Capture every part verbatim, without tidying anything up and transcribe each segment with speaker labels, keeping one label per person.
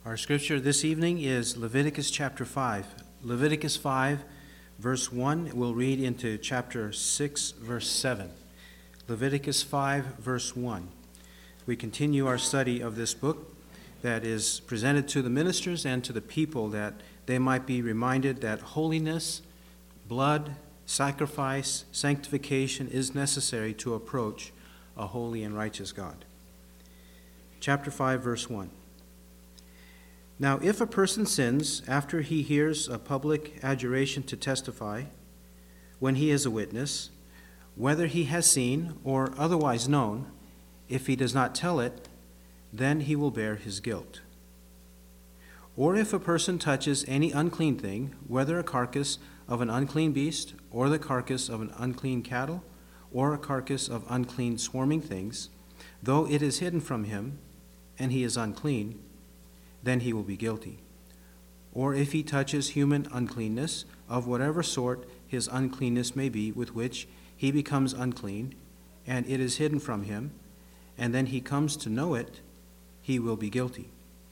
Speaker 1: Our scripture this evening is Leviticus chapter five. Leviticus five, verse one, we'll read into chapter six, verse seven. Leviticus five, verse one. We continue our study of this book that is presented to the ministers and to the people that they might be reminded that holiness, blood, sacrifice, sanctification is necessary to approach a holy and righteous God. Chapter five, verse one. Now, if a person sins after he hears a public adjuration to testify, when he is a witness, whether he has seen or otherwise known, if he does not tell it, then he will bear his guilt. Or if a person touches any unclean thing, whether a carcass of an unclean beast, or the carcass of an unclean cattle, or a carcass of unclean swarming things, though it is hidden from him, and he is unclean, then he will be guilty. Or if he touches human uncleanness, of whatever sort his uncleanness may be, with which he becomes unclean, and it is hidden from him, and then he comes to know it, he will be guilty.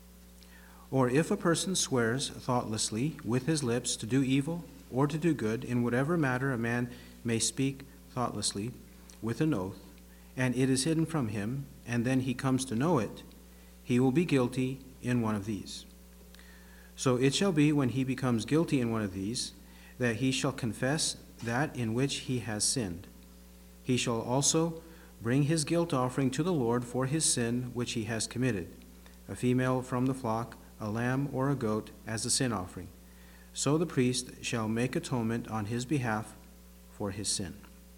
Speaker 1: Or if a person swears thoughtlessly with his lips to do evil or to do good, in whatever matter a man may speak thoughtlessly with an oath, and it is hidden from him, and then he comes to know it, he will be guilty in one of these. So it shall be, when he becomes guilty in one of these, that he shall confess that in which he has sinned. He shall also bring his guilt offering to the Lord for his sin which he has committed, a female from the flock, a lamb or a goat, as a sin offering. So the priest shall make atonement on his behalf for his sin.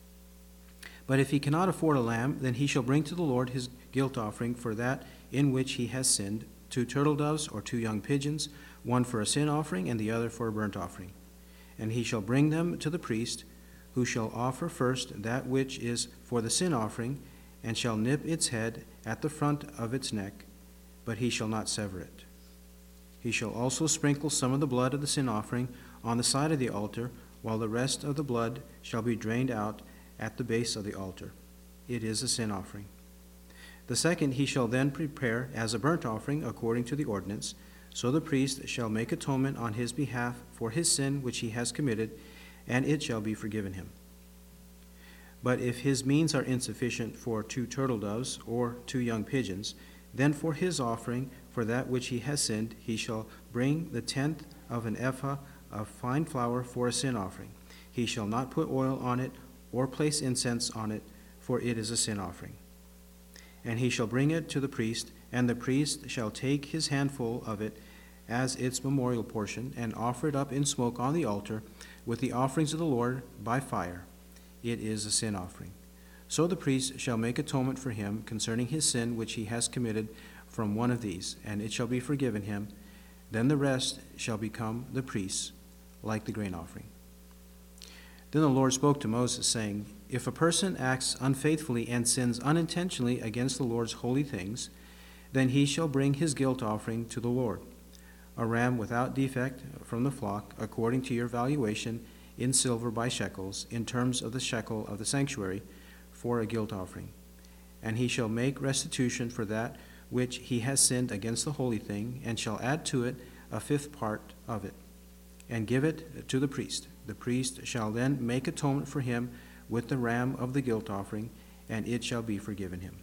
Speaker 1: But if he cannot afford a lamb, then he shall bring to the Lord his guilt offering for that in which he has sinned, two turtle doves or two young pigeons, one for a sin offering and the other for a burnt offering. And he shall bring them to the priest, who shall offer first that which is for the sin offering, and shall nip its head at the front of its neck, but he shall not sever it. He shall also sprinkle some of the blood of the sin offering on the side of the altar, while the rest of the blood shall be drained out at the base of the altar. It is a sin offering. The second he shall then prepare as a burnt offering according to the ordinance. So the priest shall make atonement on his behalf for his sin which he has committed, and it shall be forgiven him. But if his means are insufficient for two turtle doves or two young pigeons, then for his offering for that which he has sinned, he shall bring the tenth of an ephah of fine flour for a sin offering. He shall not put oil on it or place incense on it, for it is a sin offering. And he shall bring it to the priest, and the priest shall take his handful of it as its memorial portion, and offer it up in smoke on the altar with the offerings of the Lord by fire. It is a sin offering. So the priest shall make atonement for him concerning his sin which he has committed from one of these, and it shall be forgiven him. Then the rest shall become the priest's, like the grain offering. Then the Lord spoke to Moses, saying, If a person acts unfaithfully and sins unintentionally against the Lord's holy things, then he shall bring his guilt offering to the Lord, a ram without defect from the flock, according to your valuation in silver by shekels, in terms of the shekel of the sanctuary, for a guilt offering. And he shall make restitution for that which he has sinned against the holy thing, and shall add to it a fifth part of it, and give it to the priest. The priest shall then make atonement for him with the ram of the guilt offering, and it shall be forgiven him.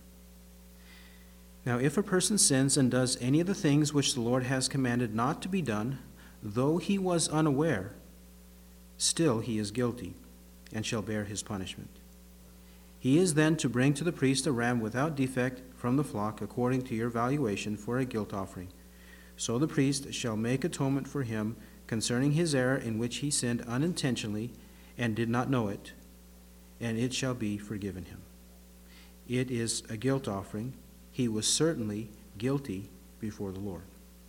Speaker 1: Now if a person sins and does any of the things which the Lord has commanded not to be done, though he was unaware, still he is guilty, and shall bear his punishment. He is then to bring to the priest a ram without defect from the flock, according to your valuation, for a guilt offering. So the priest shall make atonement for him concerning his error in which he sinned unintentionally and did not know it, and it shall be forgiven him. It is a guilt offering. He was certainly guilty before the Lord.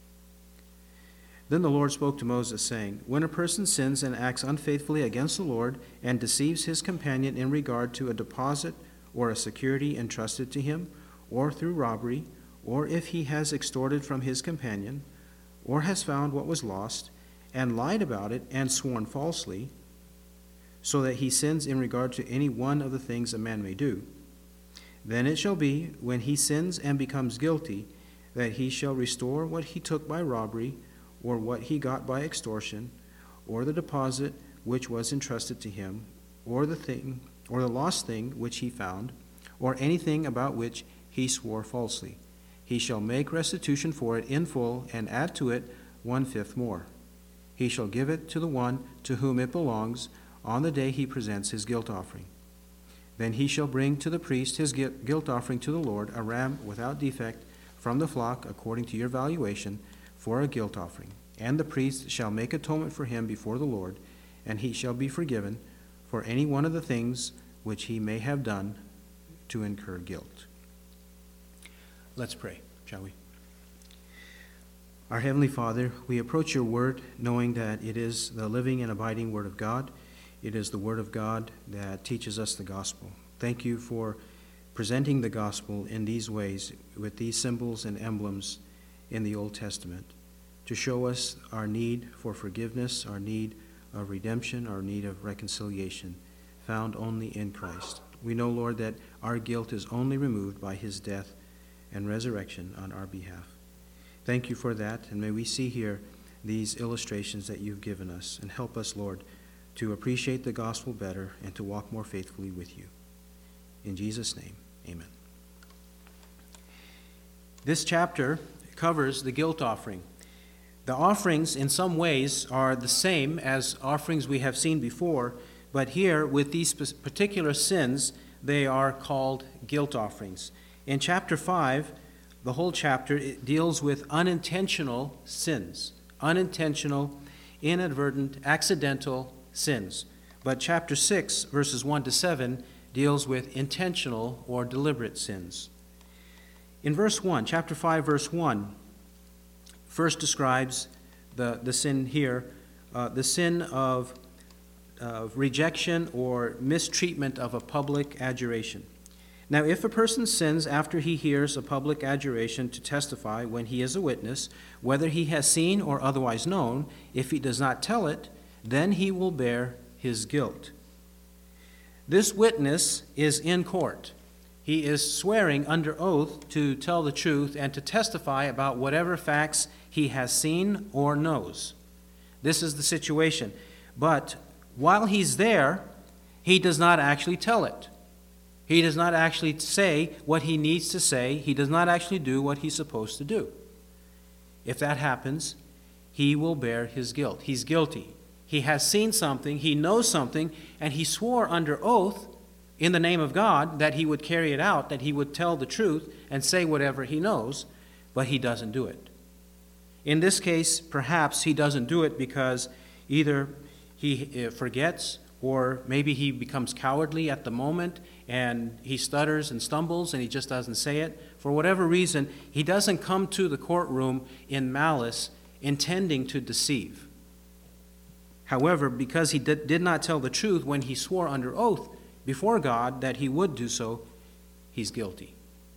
Speaker 1: Then the Lord spoke to Moses, saying, When a person sins and acts unfaithfully against the Lord, and deceives his companion in regard to a deposit or a security entrusted to him, or through robbery, or if he has extorted from his companion, or has found what was lost, and lied about it, and sworn falsely, so that he sins in regard to any one of the things a man may do, then it shall be, when he sins and becomes guilty, that he shall restore what he took by robbery, or what he got by extortion, or the deposit which was entrusted to him, or the thing, or the lost thing which he found, or anything about which he swore falsely. He shall make restitution for it in full, and add to it one-fifth more. He shall give it to the one to whom it belongs on the day he presents his guilt offering. Then he shall bring to the priest his guilt offering to the Lord, a ram without defect from the flock, according to your valuation, for a guilt offering. And the priest shall make atonement for him before the Lord, and he shall be forgiven for any one of the things which he may have done to incur guilt. Let's pray, shall we? Our Heavenly Father, we approach your word knowing that it is the living and abiding word of God. It is the word of God that teaches us the gospel. Thank you for presenting the gospel in these ways, with these symbols and emblems in the Old Testament, to show us our need for forgiveness, our need of redemption, our need of reconciliation, found only in Christ. We know, Lord, that our guilt is only removed by his death and resurrection on our behalf. Thank you for that, and may we see here these illustrations that you've given us, and help us, Lord, to appreciate the gospel better and to walk more faithfully with you. In Jesus' name, amen. This chapter covers the guilt offering. The offerings, in some ways, are the same as offerings we have seen before, but here, with these particular sins, they are called guilt offerings. In chapter five, the whole chapter, it deals with unintentional sins, unintentional, inadvertent, accidental sins. But chapter six, verses one to seven, deals with intentional or deliberate sins. In verse one, chapter five, verse one, first describes the, the sin here, uh, the sin of, of rejection or mistreatment of a public adjuration. Now, if a person sins after he hears a public adjuration to testify when he is a witness, whether he has seen or otherwise known, if he does not tell it, then he will bear his guilt. This witness is in court. He is swearing under oath to tell the truth and to testify about whatever facts he has seen or knows. This is the situation. But while he's there, he does not actually tell it. He does not actually say what he needs to say. He does not actually do what he's supposed to do. If that happens, he will bear his guilt. He's guilty. He has seen something, he knows something, and he swore under oath in the name of God that he would carry it out, that he would tell the truth and say whatever he knows, but he doesn't do it. In this case, perhaps he doesn't do it because either he forgets, or maybe he becomes cowardly at the moment and he stutters and stumbles and he just doesn't say it. For whatever reason, he doesn't come to the courtroom in malice, intending to deceive. However, because he did, did not tell the truth when he swore under oath before God that he would do so, he's guilty.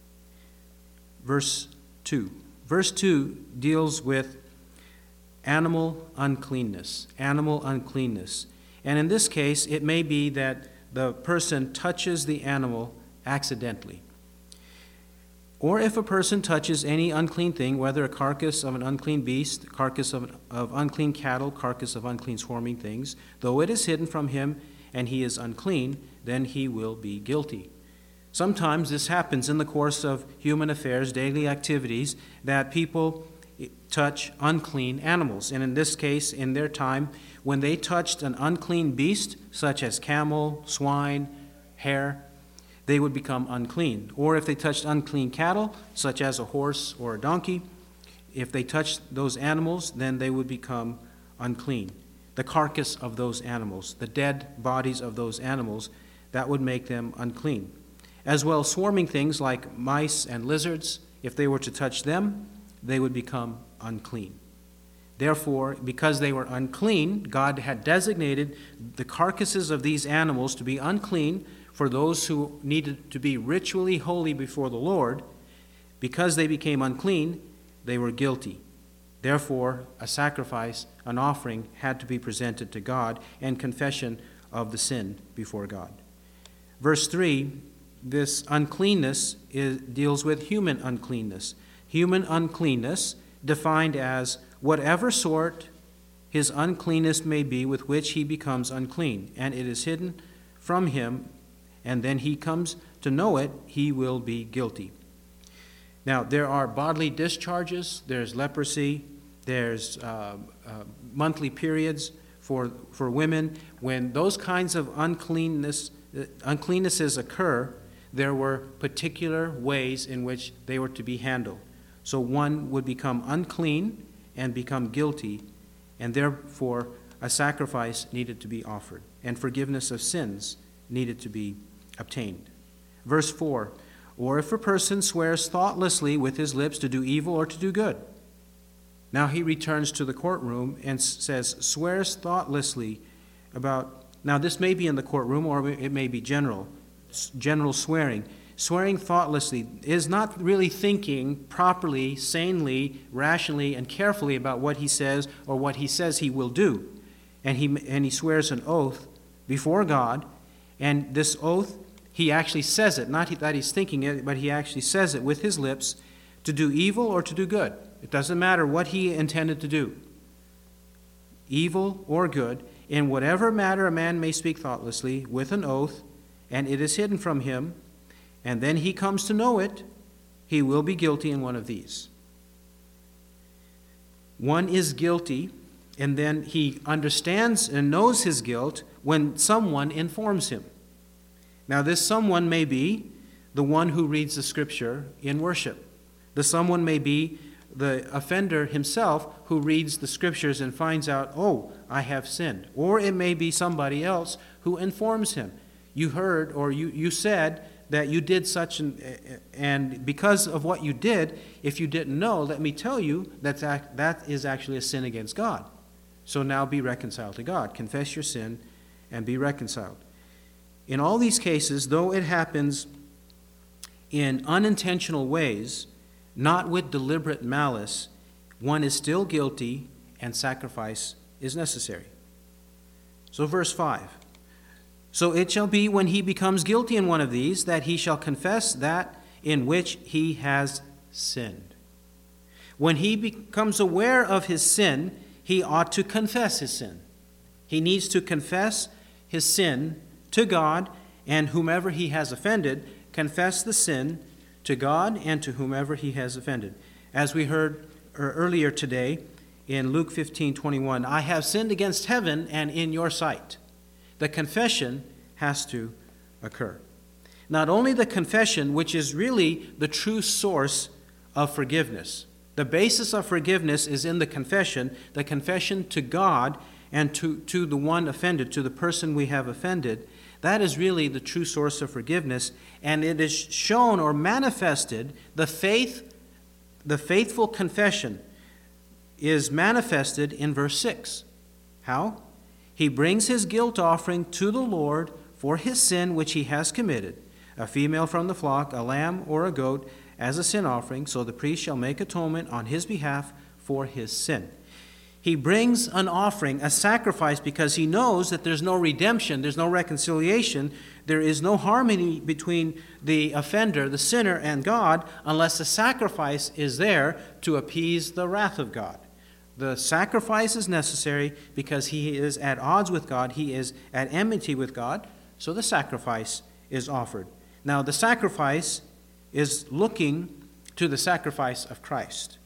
Speaker 1: Verse two. Verse two deals with animal uncleanness. Animal uncleanness. And in this case, it may be that the person touches the animal accidentally. Or if a person touches any unclean thing, whether a carcass of an unclean beast, carcass of, of unclean cattle, carcass of unclean swarming things, though it is hidden from him and he is unclean, then he will be guilty. Sometimes this happens in the course of human affairs, daily activities, that people touch unclean animals. And in this case, in their time, when they touched an unclean beast, such as camel, swine, hare, they would become unclean. Or if they touched unclean cattle, such as a horse or a donkey, if they touched those animals, then they would become unclean. The carcass of those animals, the dead bodies of those animals, that would make them unclean. As well, swarming things like mice and lizards, if they were to touch them, they would become unclean. Therefore, because they were unclean, God had designated the carcasses of these animals to be unclean for those who needed to be ritually holy before the Lord. Because they became unclean, they were guilty. Therefore, a sacrifice, an offering, had to be presented to God, and confession of the sin before God. Verse three, this uncleanness is, deals with human uncleanness. human uncleanness, defined as whatever sort his uncleanness may be with which he becomes unclean, and it is hidden from him, and then he comes to know it, he will be guilty. Now, there are bodily discharges, there's leprosy, there's uh, uh, monthly periods for, for women. When those kinds of uncleanness, uh, uncleannesses occur, there were particular ways in which they were to be handled. So one would become unclean and become guilty, and therefore a sacrifice needed to be offered, and forgiveness of sins needed to be obtained. Verse four, or if a person swears thoughtlessly with his lips to do evil or to do good. Now he returns to the courtroom and says, swears thoughtlessly about, now this may be in the courtroom or it may be general, general swearing. Swearing thoughtlessly is not really thinking properly, sanely, rationally, and carefully about what he says or what he says he will do. And he, and he swears an oath before God, and this oath, he actually says it, not that he's thinking it, but he actually says it with his lips, to do evil or to do good. It doesn't matter what he intended to do, evil or good, in whatever matter a man may speak thoughtlessly with an oath, and it is hidden from him, and then he comes to know it, he will be guilty in one of these. One is guilty, and then he understands and knows his guilt when someone informs him. Now, this someone may be the one who reads the scripture in worship. The someone may be the offender himself who reads the scriptures and finds out, oh, I have sinned. Or it may be somebody else who informs him. You heard or you, you said that you did such, an, and because of what you did, if you didn't know, let me tell you that that is actually a sin against God. So now be reconciled to God. Confess your sin and be reconciled. In all these cases, though it happens in unintentional ways, not with deliberate malice, one is still guilty and sacrifice is necessary. So verse five. So it shall be when he becomes guilty in one of these that he shall confess that in which he has sinned. When he becomes aware of his sin, he ought to confess his sin. He needs to confess his sin to God, and whomever he has offended, confess the sin to God and to whomever he has offended. As we heard earlier today in Luke fifteen twenty-one, I have sinned against heaven and in your sight. The confession has to occur. Not only the confession, which is really the true source of forgiveness. The basis of forgiveness is in the confession, the confession to God and to, to the one offended, to the person we have offended. That is really the true source of forgiveness, and it is shown or manifested, the faith, the faithful confession is manifested in verse six. How? He brings his guilt offering to the Lord for his sin which he has committed, a female from the flock, a lamb or a goat, as a sin offering, so the priest shall make atonement on his behalf for his sin. He brings an offering, a sacrifice, because he knows that there's no redemption, there's no reconciliation, there is no harmony between the offender, the sinner, and God, unless a sacrifice is there to appease the wrath of God. The sacrifice is necessary because he is at odds with God, he is at enmity with God, so the sacrifice is offered. Now, the sacrifice is looking to the sacrifice of Christ.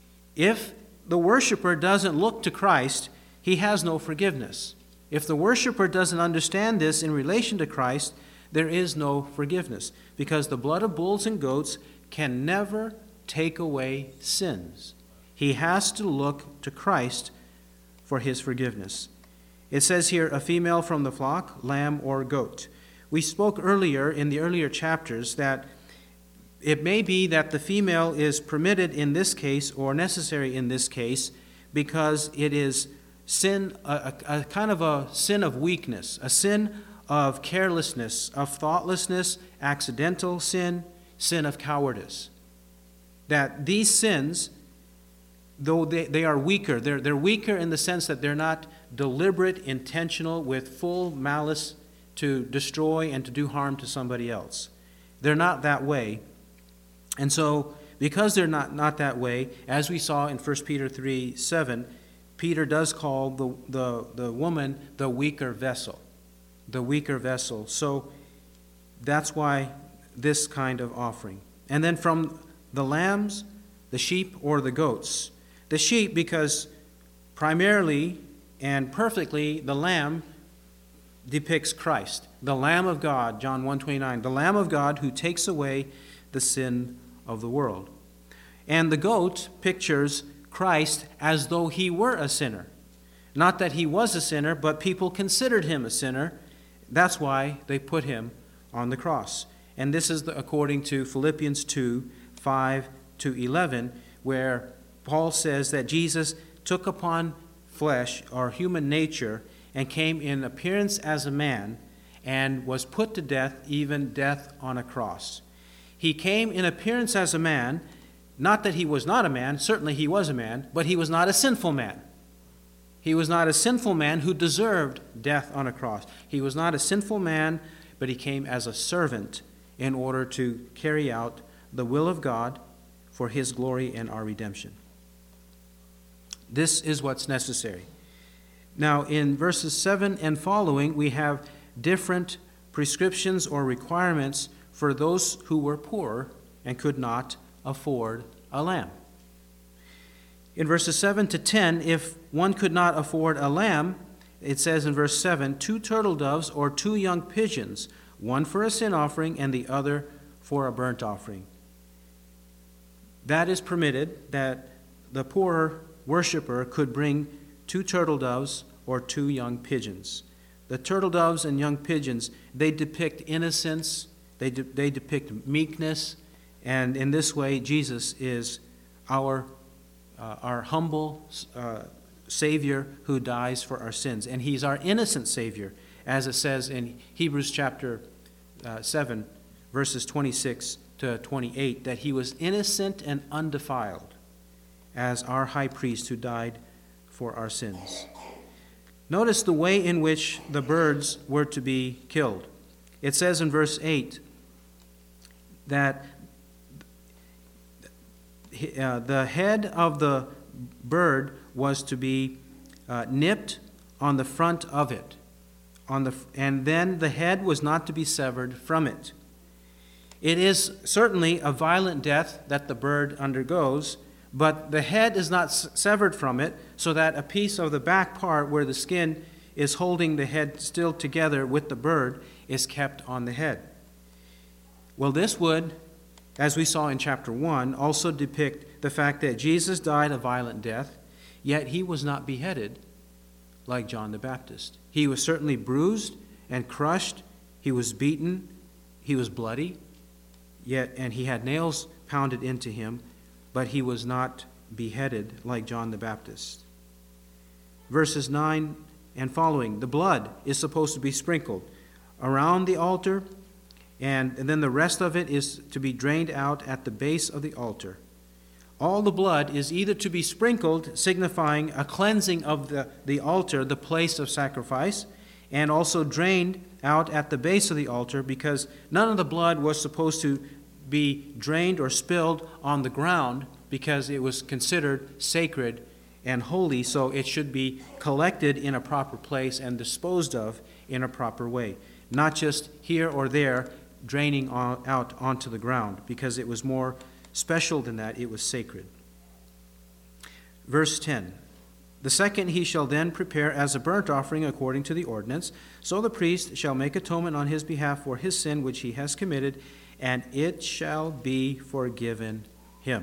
Speaker 1: If the worshiper doesn't look to Christ, he has no forgiveness. If the worshiper doesn't understand this in relation to Christ, there is no forgiveness, because the blood of bulls and goats can never take away sins. He has to look to Christ for his forgiveness. It says here, a female from the flock, lamb or goat. We spoke earlier in the earlier chapters that it may be that the female is permitted in this case or necessary in this case because it is sin, a, a, a kind of a sin of weakness, a sin of carelessness, of thoughtlessness, accidental sin, sin of cowardice. That these sins, though they, they are weaker, they're, they're weaker in the sense that they're not deliberate, intentional, with full malice to destroy and to do harm to somebody else. They're not that way. And so because they're not, not that way, as we saw in First Peter three seven, Peter does call the, the, the woman the weaker vessel. The weaker vessel. So that's why this kind of offering. And then from the lambs, the sheep, or the goats. The sheep, because primarily and perfectly the lamb depicts Christ, the Lamb of God, John one twenty-nine, the Lamb of God who takes away the sin of the world. And the goat pictures Christ as though he were a sinner. Not that he was a sinner, but people considered him a sinner. That's why they put him on the cross. And this is the, according to Philippians two, five to eleven, where Paul says that Jesus took upon flesh or human nature and came in appearance as a man and was put to death, even death on a cross. He came in appearance as a man, not that he was not a man, certainly he was a man, but he was not a sinful man. He was not a sinful man who deserved death on a cross. He was not a sinful man, but he came as a servant in order to carry out the will of God for his glory and our redemption. This is what's necessary. Now, in verses seven and following, we have different prescriptions or requirements for those who were poor and could not afford a lamb. In verses seven to ten, if one could not afford a lamb, it says in verse seven, two turtle doves or two young pigeons, one for a sin offering and the other for a burnt offering. That is permitted, that the poor worshiper could bring two turtle doves or two young pigeons. The turtle doves and young pigeons, they depict innocence, they, de- they depict meekness, and in this way, Jesus is our, uh, our humble uh, Savior who dies for our sins. And he's our innocent Savior, as it says in Hebrews chapter uh, seven, verses twenty-six to twenty-eight, that he was innocent and undefiled as our high priest who died for our sins. Notice the way in which the birds were to be killed. It says in verse eight that uh, the head of the bird was to be uh, nipped on the front of it, on the, and then the head was not to be severed from it. It is certainly a violent death that the bird undergoes, but the head is not severed from it, so that a piece of the back part where the skin is holding the head still together with the bird is kept on the head. Well, this would, as we saw in chapter one, also depict the fact that Jesus died a violent death, yet he was not beheaded like John the Baptist. He was certainly bruised and crushed. He was beaten. He was bloody, yet, and he had nails pounded into him, but he was not beheaded like John the Baptist. Verses nine and following, the blood is supposed to be sprinkled around the altar, and, and then the rest of it is to be drained out at the base of the altar. All the blood is either to be sprinkled, signifying a cleansing of the, the altar, the place of sacrifice, and also drained out at the base of the altar, because none of the blood was supposed to be drained or spilled on the ground, because it was considered sacred and holy, so it should be collected in a proper place and disposed of in a proper way, not just here or there draining on, out onto the ground, because it was more special than that. It was sacred. Verse ten, the second he shall then prepare as a burnt offering according to the ordinance, so the priest shall make atonement on his behalf for his sin which he has committed, and it shall be forgiven him.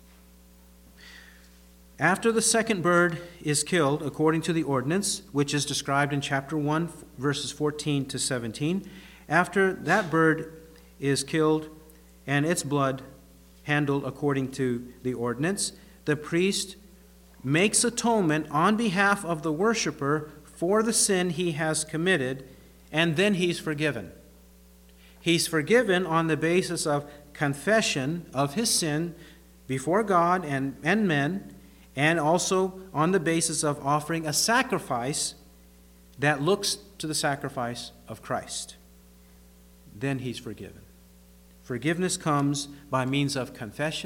Speaker 1: After the second bird is killed according to the ordinance, which is described in chapter one, verses fourteen to seventeen, after that bird is killed and its blood handled according to the ordinance, the priest makes atonement on behalf of the worshiper for the sin he has committed, and then he's forgiven. He's forgiven on the basis of confession of his sin before God and, and men, and also on the basis of offering a sacrifice that looks to the sacrifice of Christ. Then he's forgiven. Forgiveness comes by means of confession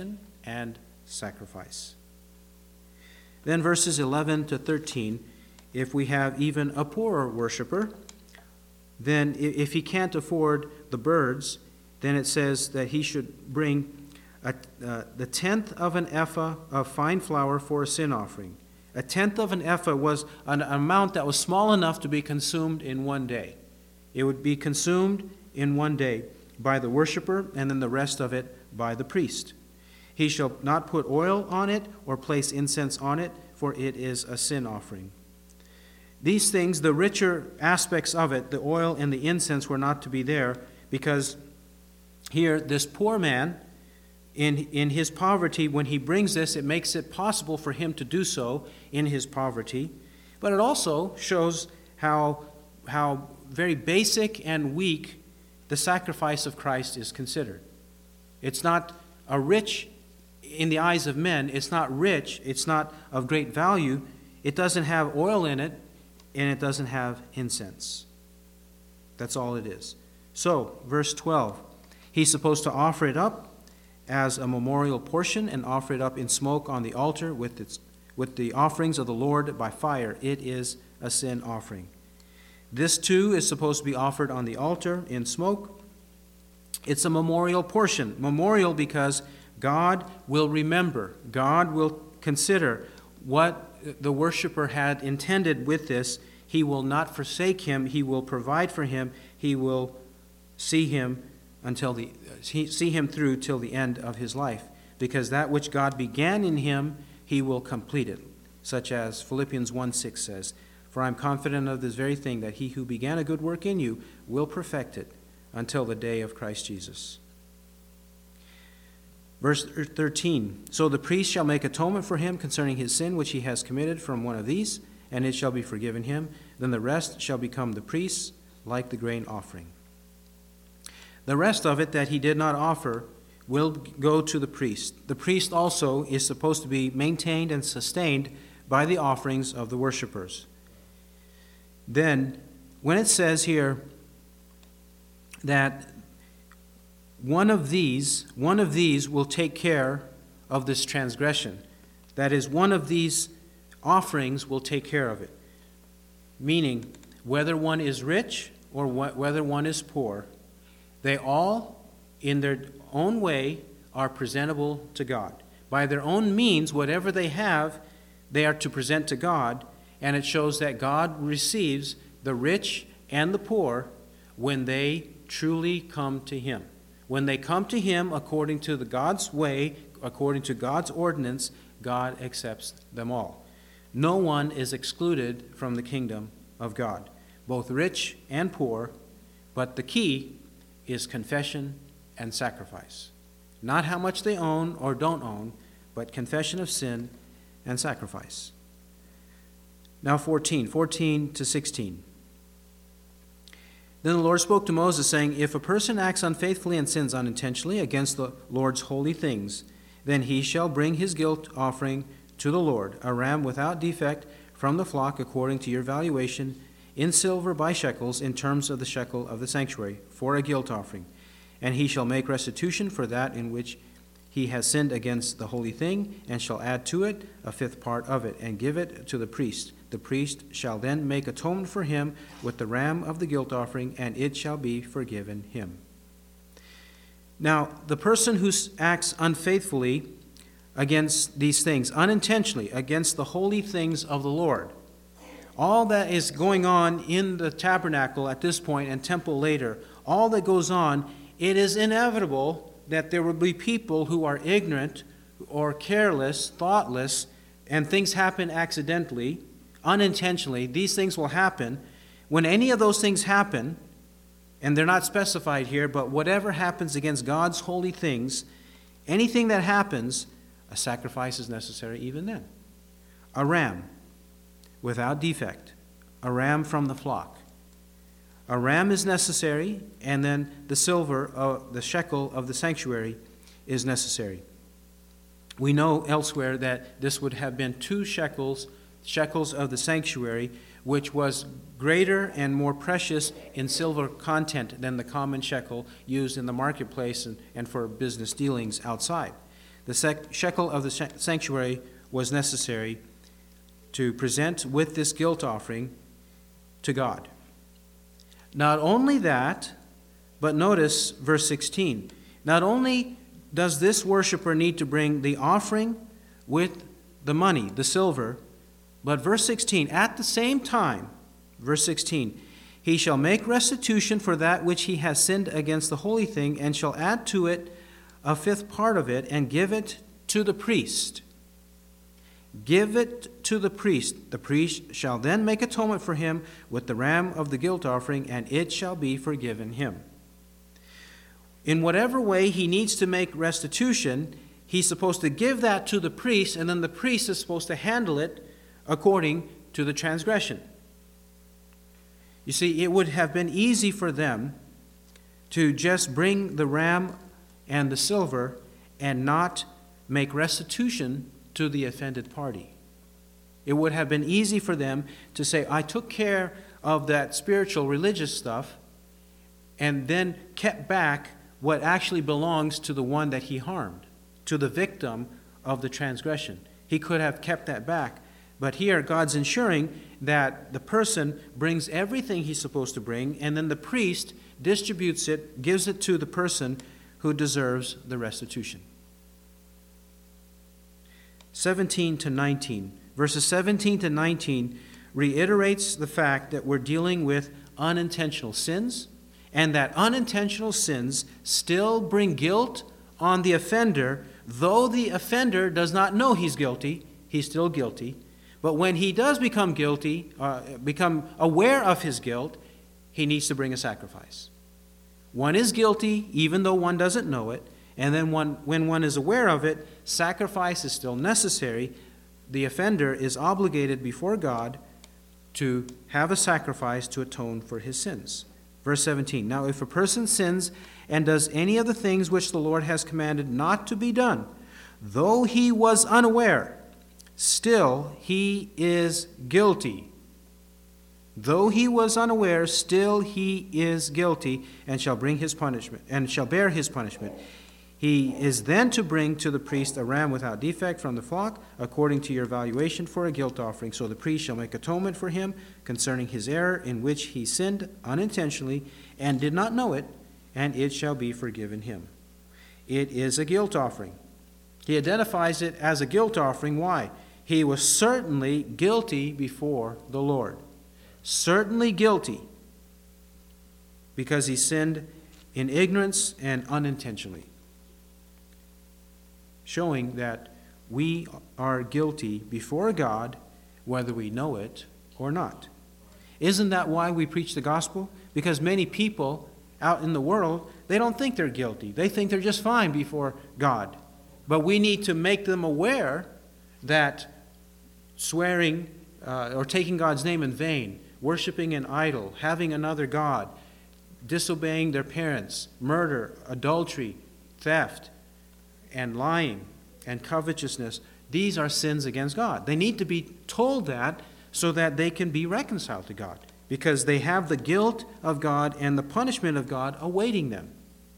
Speaker 1: and sacrifice. Then verses eleven to thirteen, if we have even a poorer worshiper, then if he can't afford the birds, then it says that he should bring a, uh, the tenth of an ephah of fine flour for a sin offering. A tenth of an ephah was an amount that was small enough to be consumed in one day. It would be consumed in one day by the worshiper, and then the rest of it by the priest. He shall not put oil on it or place incense on it, for it is a sin offering. These things, the richer aspects of it, the oil and the incense, were not to be there, because here this poor man, in, in his poverty, when he brings this, it makes it possible for him to do so in his poverty. But it also shows how, how very basic and weak the sacrifice of Christ is considered. It's not a rich, in the eyes of men, it's not rich, it's not of great value, it doesn't have oil in it, and it doesn't have incense. That's all it is. So, verse twelve, he's supposed to offer it up as a memorial portion and offer it up in smoke on the altar with its with the offerings of the Lord by fire. It is a sin offering. This too is supposed to be offered on the altar in smoke. It's a memorial portion. Memorial because God will remember. God will consider what the worshiper had intended with this. He will not forsake him. He will provide for him. He will see him until the see him through till the end of his life, because that which God began in him, he will complete it, such as Philippians one six says, "For I am confident of this very thing, that he who began a good work in you will perfect it until the day of Christ Jesus." Verse thirteen, "So the priest shall make atonement for him concerning his sin which he has committed from one of these, and it shall be forgiven him. Then the rest shall become the priest's, like the grain offering." The rest of it that he did not offer will go to the priest. The priest also is supposed to be maintained and sustained by the offerings of the worshipers. Then, when it says here that one of these, one of these will take care of this transgression, that is, one of these offerings will take care of it, meaning whether one is rich or whether one is poor, they all, in their own way, are presentable to God. By their own means, whatever they have, they are to present to God, and it shows that God receives the rich and the poor when they truly come to Him. When they come to Him according to the God's way, according to God's ordinance, God accepts them all. No one is excluded from the kingdom of God, both rich and poor, but the key is confession and sacrifice. Not how much they own or don't own, but confession of sin and sacrifice. Now fourteen, fourteen to sixteen. Then the Lord spoke to Moses, saying, "If a person acts unfaithfully and sins unintentionally against the Lord's holy things, then he shall bring his guilt offering to the Lord, a ram without defect from the flock according to your valuation, in silver by shekels, in terms of the shekel of the sanctuary, for a guilt offering. And he shall make restitution for that in which he has sinned against the holy thing, and shall add to it a fifth part of it, and give it to the priest. The priest shall then make atonement for him with the ram of the guilt offering, and it shall be forgiven him." Now, the person who acts unfaithfully against these things, unintentionally, against the holy things of the Lord, all that is going on in the tabernacle at this point and temple later, all that goes on, it is inevitable that there will be people who are ignorant or careless, thoughtless, and things happen accidentally, unintentionally. These things will happen. When any of those things happen, and they're not specified here, but whatever happens against God's holy things, anything that happens, a sacrifice is necessary even then. A ram without defect, a ram from the flock. A ram is necessary, and then the silver, uh, the shekel of the sanctuary is necessary. We know elsewhere that this would have been two shekels, shekels of the sanctuary, which was greater and more precious in silver content than the common shekel used in the marketplace and, and for business dealings outside. the sec- shekel of the sanctuary was necessary to present with this guilt offering to God. Not only that, but notice verse sixteen. Not only does this worshiper need to bring the offering with the money, the silver, but verse sixteen, at the same time, verse sixteen, he shall make restitution for that which he has sinned against the holy thing, and shall add to it a fifth part of it, and give it to the priest. Give it to the priest. The priest shall then make atonement for him with the ram of the guilt offering, and it shall be forgiven him. In whatever way he needs to make restitution, he's supposed to give that to the priest, and then the priest is supposed to handle it according to the transgression. You see, it would have been easy for them to just bring the ram and the silver and not make restitution to the offended party. It would have been easy for them to say, I took care of that spiritual religious stuff and then kept back what actually belongs to the one that he harmed, to the victim of the transgression. He could have kept that back. But here, God's ensuring that the person brings everything he's supposed to bring, and then the priest distributes it, gives it to the person who deserves the restitution. seventeen to nineteen. Verses seventeen to nineteen reiterates the fact that we're dealing with unintentional sins, and that unintentional sins still bring guilt on the offender. Though the offender does not know he's guilty, he's still guilty. But when he does become guilty, uh, become aware of his guilt, he needs to bring a sacrifice. One is guilty even though one doesn't know it, and then one, when one is aware of it, sacrifice is still necessary. The offender is obligated before God to have a sacrifice to atone for his sins. Verse seventeen, now if a person sins and does any of the things which the Lord has commanded not to be done, though he was unaware, still he is guilty. Though he was unaware, still he is guilty, and shall bring his punishment, and shall bear his punishment. He is then to bring to the priest a ram without defect from the flock, according to your valuation, for a guilt offering. So the priest shall make atonement for him concerning his error in which he sinned unintentionally and did not know it, and it shall be forgiven him. It is a guilt offering. He identifies it as a guilt offering. Why? He was certainly guilty before the Lord. Certainly guilty because he sinned in ignorance and unintentionally, showing that we are guilty before God whether we know it or not. Isn't that why we preach the gospel? Because many people out in the world, they don't think they're guilty. They think they're just fine before God. But we need to make them aware that swearing uh, or taking God's name in vain, worshiping an idol, having another God, disobeying their parents, murder, adultery, theft, and lying, and covetousness, these are sins against God. They need to be told that so that they can be reconciled to God, because they have the guilt of God and the punishment of God awaiting them.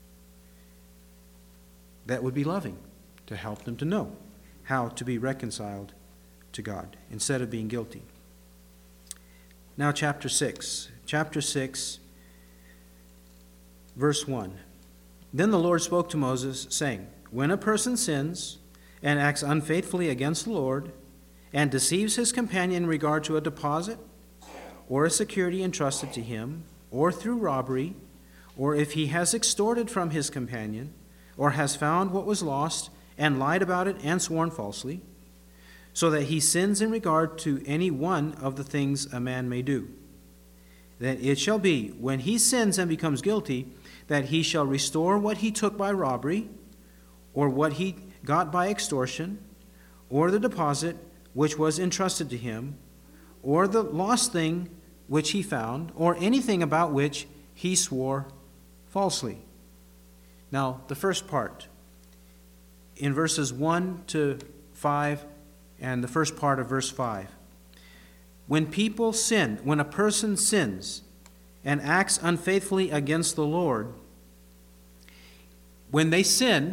Speaker 1: That would be loving, to help them to know how to be reconciled to God instead of being guilty. Now chapter six. Chapter six, verse one. Then the Lord spoke to Moses, saying, when a person sins and acts unfaithfully against the Lord and deceives his companion in regard to a deposit or a security entrusted to him, or through robbery, or if he has extorted from his companion, or has found what was lost and lied about it and sworn falsely, so that he sins in regard to any one of the things a man may do, then it shall be, when he sins and becomes guilty, that he shall restore what he took by robbery, or what he got by extortion, or the deposit which was entrusted to him, or the lost thing which he found, or anything about which he swore falsely. Now, the first part, in verses one to five, and the first part of verse five. When people sin, when a person sins and acts unfaithfully against the Lord, when they sin,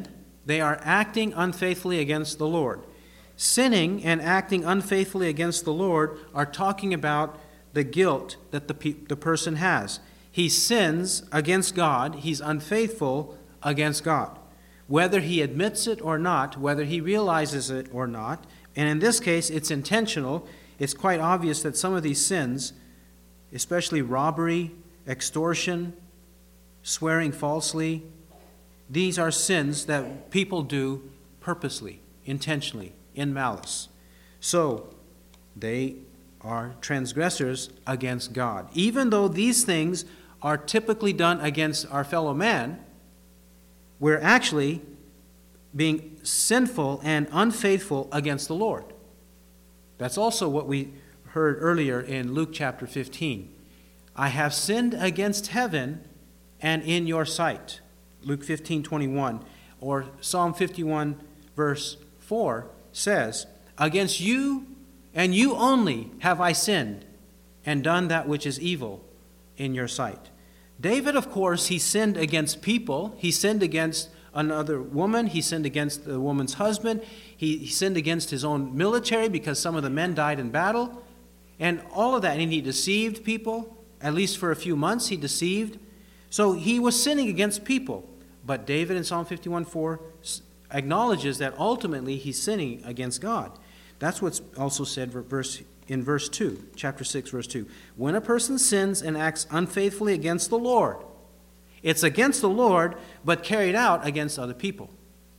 Speaker 1: They are acting unfaithfully against the Lord. Sinning and acting unfaithfully against the Lord are talking about the guilt that the, pe- the person has. He sins against God. He's unfaithful against God. Whether he admits it or not, whether he realizes it or not, and in this case it's intentional, it's quite obvious that some of these sins, especially robbery, extortion, swearing falsely, these are sins that people do purposely, intentionally, in malice. So they are transgressors against God. Even though these things are typically done against our fellow man, we're actually being sinful and unfaithful against the Lord. That's also what we heard earlier in Luke chapter fifteen. I have sinned against heaven and in your sight. Luke fifteen twenty-one, or Psalm fifty-one verse four says, against you and you only have I sinned and done that which is evil in your sight. David, of course, he sinned against people. He sinned against another woman. He sinned against the woman's husband. He, he sinned against his own military because some of the men died in battle. And all of that. And he deceived people. At least for a few months, he deceived. So he was sinning against people. But David in Psalm fifty-one four acknowledges that ultimately he's sinning against God. That's what's also said verse in verse two, chapter six, verse two. When a person sins and acts unfaithfully against the Lord, it's against the Lord, but carried out against other people.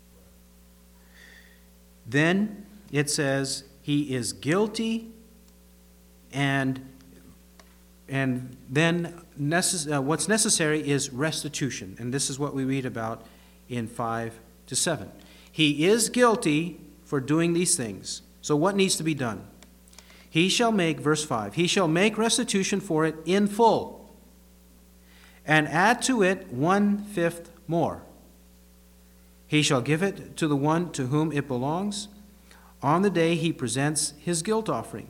Speaker 1: Then it says he is guilty, and and then necess- uh, what's necessary is restitution. And this is what we read about in five to seven. He is guilty for doing these things. So what needs to be done? He shall make, verse five, he shall make restitution for it in full, and add to it one-fifth more. He shall give it to the one to whom it belongs on the day he presents his guilt offering.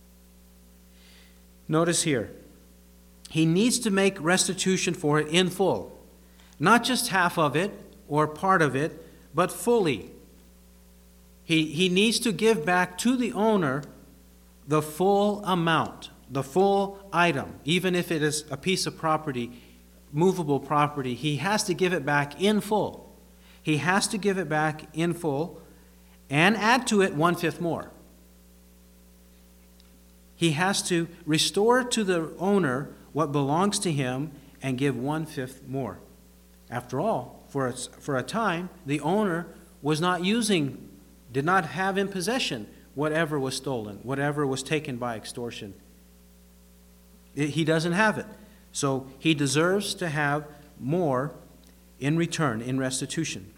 Speaker 1: Notice here, he needs to make restitution for it in full. Not just half of it or part of it, but fully. He, he needs to give back to the owner the full amount, the full item. Even if it is a piece of property, movable property, he has to give it back in full. He has to give it back in full and add to it one-fifth more. He has to restore to the owner what belongs to him and give one-fifth more. After all, for a, for a time, the owner was not using, did not have in possession whatever was stolen, whatever was taken by extortion. It, he doesn't have it. So he deserves to have more in return, in restitution.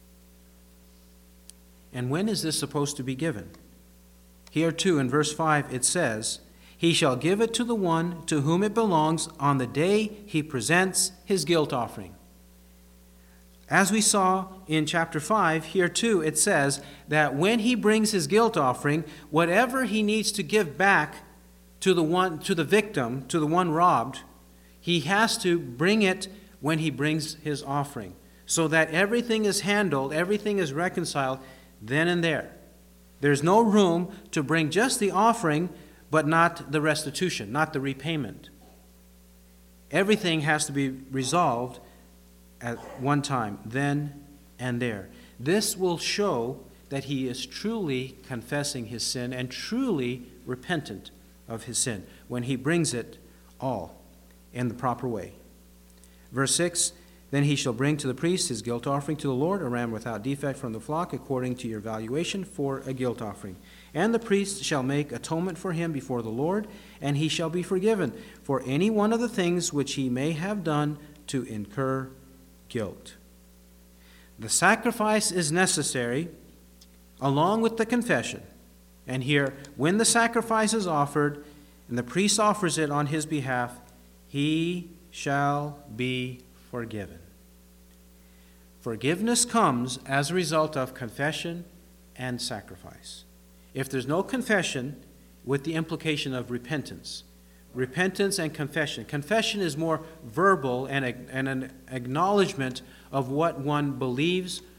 Speaker 1: And when is this supposed to be given? Here too, in verse five, it says, he shall give it to the one to whom it belongs on the day he presents his guilt offering. As we saw in chapter five, here too it says that when he brings his guilt offering, whatever he needs to give back to the one, to the victim, to the one robbed, he has to bring it when he brings his offering, so that everything is handled, everything is reconciled then and there. There's no room to bring just the offering, but not the restitution, not the repayment. Everything has to be resolved at one time, then and there. This will show that he is truly confessing his sin and truly repentant of his sin when he brings it all in the proper way. Verse six, then he shall bring to the priest his guilt offering to the Lord, a ram without defect from the flock, according to your valuation, for a guilt offering. And the priest shall make atonement for him before the Lord, and he shall be forgiven for any one of the things which he may have done to incur guilt. The sacrifice is necessary along with the confession. And here, when the sacrifice is offered and the priest offers it on his behalf, he shall be forgiven. Forgiveness comes as a result of confession and sacrifice. If there's no confession, with the implication of repentance, repentance and confession. Confession is more verbal and, and an acknowledgement of what one believes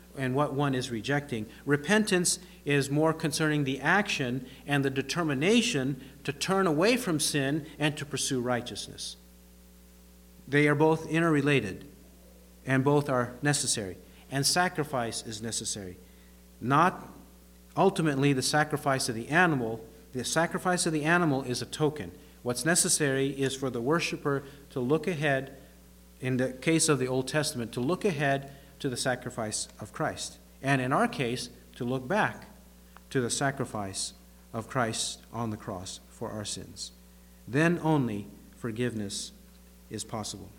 Speaker 1: and what one is rejecting. Repentance is more concerning the action and the determination to turn away from sin and to pursue righteousness. They are both interrelated, and both are necessary. And sacrifice is necessary. Not ultimately the sacrifice of the animal. The sacrifice of the animal is a token. What's necessary is for the worshiper to look ahead, in the case of the Old Testament, to look ahead to the sacrifice of Christ. And in our case, to look back to the sacrifice of Christ on the cross for our sins. Then only forgiveness is possible.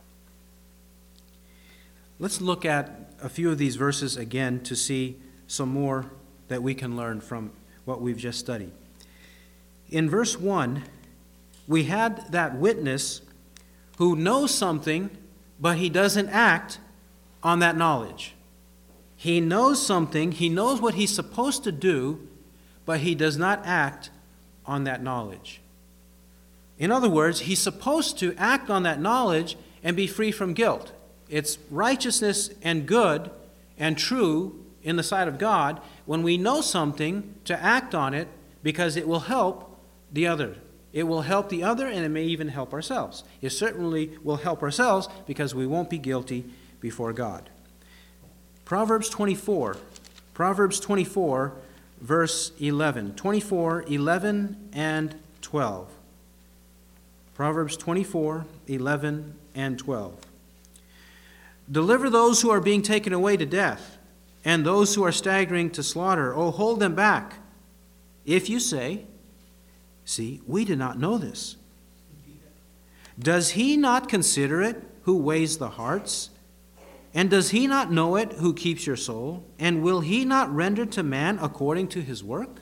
Speaker 1: Let's look at a few of these verses again to see some more that we can learn from what we've just studied. In verse one, we had that witness who knows something, but he doesn't act on that knowledge. He knows something, he knows what he's supposed to do, but he does not act on that knowledge. In other words, he's supposed to act on that knowledge and be free from guilt. It's righteousness and good and true in the sight of God when we know something to act on it, because it will help the other. It will help the other, and it may even help ourselves. It certainly will help ourselves because we won't be guilty before God. Proverbs twenty-four. Proverbs twenty-four, verse eleven. twenty-four, eleven, and twelve. Proverbs twenty-four, eleven, and twelve. Deliver those who are being taken away to death, and those who are staggering to slaughter. Oh, hold them back. If you say, see, we did not know this. Does he not consider it who weighs the hearts? And does he not know it who keeps your soul? And will he not render to man according to his work?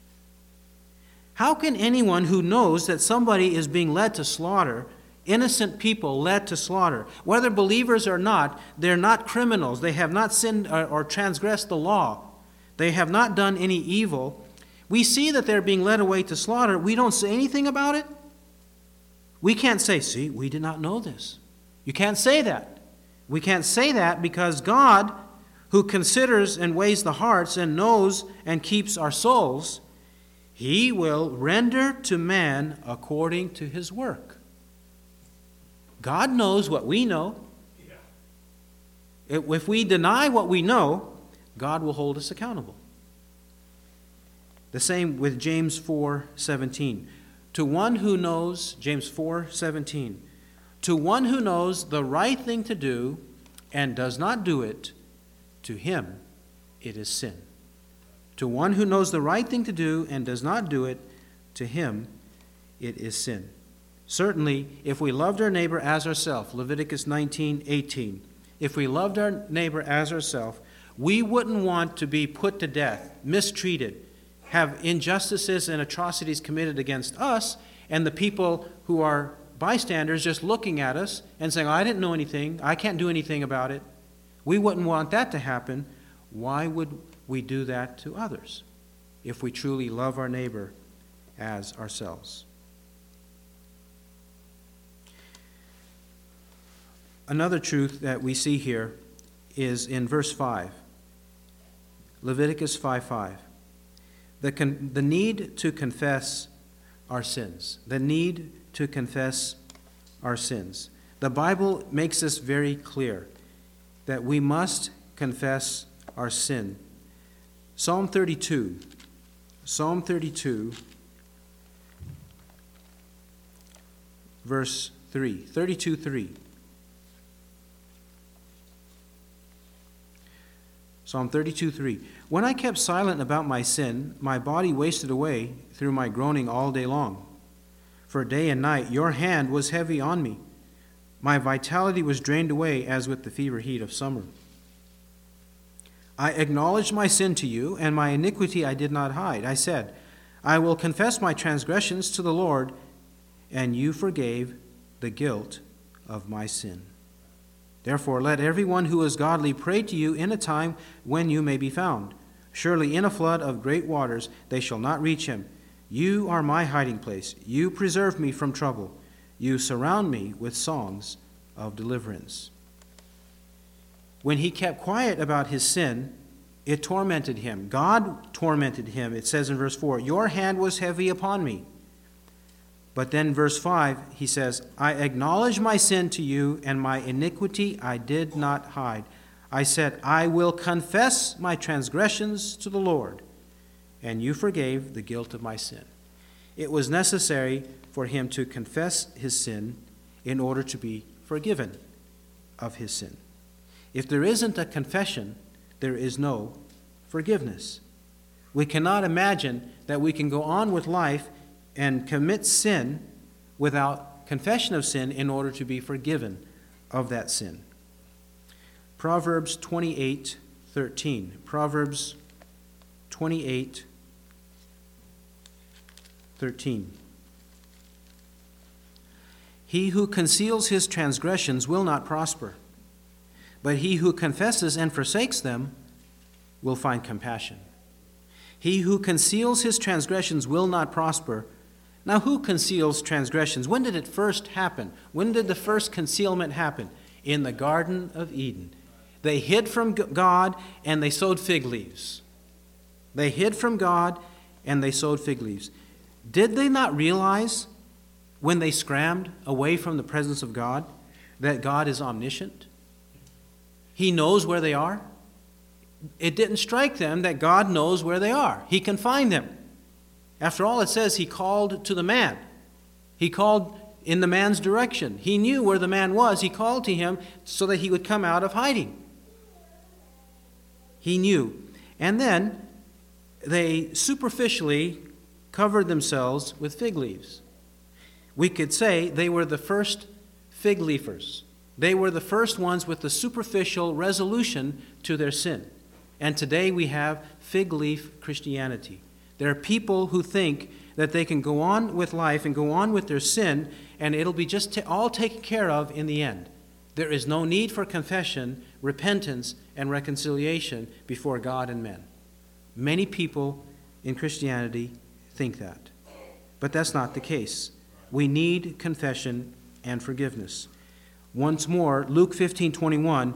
Speaker 1: How can anyone who knows that somebody is being led to slaughter, innocent people led to slaughter, whether believers or not, they're not criminals. They have not sinned or, or transgressed the law. They have not done any evil. We see that they're being led away to slaughter. We don't say anything about it. We can't say, see, we did not know this. You can't say that. We can't say that because God, who considers and weighs the hearts and knows and keeps our souls, he will render to man according to his work. God knows what we know. If we deny what we know, God will hold us accountable. The same with James four seventeen. To one who knows, James four seventeen, to one who knows the right thing to do and does not do it, to him it is sin. To one who knows the right thing to do and does not do it, to him it is sin. Certainly, if we loved our neighbor as ourselves, Leviticus nineteen eighteen, if we loved our neighbor as ourselves, we wouldn't want to be put to death, mistreated, have injustices and atrocities committed against us, and the people who are bystanders just looking at us and saying, I didn't know anything, I can't do anything about it. We wouldn't want that to happen. Why would we do that to others if we truly love our neighbor as ourselves? Another truth that we see here is in verse five, Leviticus five five. The, con- the need to confess our sins. The need to confess our sins. The Bible makes this very clear that we must confess our sin. Psalm thirty-two. Psalm thirty-two, verse three. thirty-two three. Psalm thirty-two three. When I kept silent about my sin, my body wasted away through my groaning all day long. For day and night your hand was heavy on me. My vitality was drained away as with the fever heat of summer. I acknowledged my sin to you, and my iniquity I did not hide. I said, I will confess my transgressions to the Lord, and you forgave the guilt of my sin. Therefore, let everyone who is godly pray to you in a time when you may be found. Surely in a flood of great waters they shall not reach him. You are my hiding place. You preserve me from trouble. You surround me with songs of deliverance. When he kept quiet about his sin, it tormented him. God tormented him. It says in verse four, your hand was heavy upon me. But then verse five, he says, I acknowledge my sin to you, and my iniquity I did not hide. I said, I will confess my transgressions to the Lord, and you forgave the guilt of my sin. It was necessary for him to confess his sin in order to be forgiven of his sin. If there isn't a confession, there is no forgiveness. We cannot imagine that we can go on with life and commit sin without confession of sin in order to be forgiven of that sin. Proverbs twenty-eight thirteen. Proverbs twenty-eight thirteen. He who conceals his transgressions will not prosper, but he who confesses and forsakes them will find compassion. He who conceals his transgressions will not prosper. Now, who conceals transgressions? When did it first happen? When did the first concealment happen? In the Garden of Eden. They hid from God and they sowed fig leaves. They hid from God and they sowed fig leaves. Did they not realize when they scrammed away from the presence of God that God is omniscient? He knows where they are. It didn't strike them that God knows where they are. He can find them. After all, it says he called to the man. He called in the man's direction. He knew where the man was. He called to him so that he would come out of hiding. He knew. And then they superficially covered themselves with fig leaves. We could say they were the first fig leafers. They were the first ones with the superficial resolution to their sin. And today we have fig leaf Christianity. There are people who think that they can go on with life and go on with their sin, and it'll be just t- all taken care of in the end. There is no need for confession, repentance, and reconciliation before God and men. Many people in Christianity think that. But that's not the case. We need confession and forgiveness. Once more, Luke fifteen twenty-one,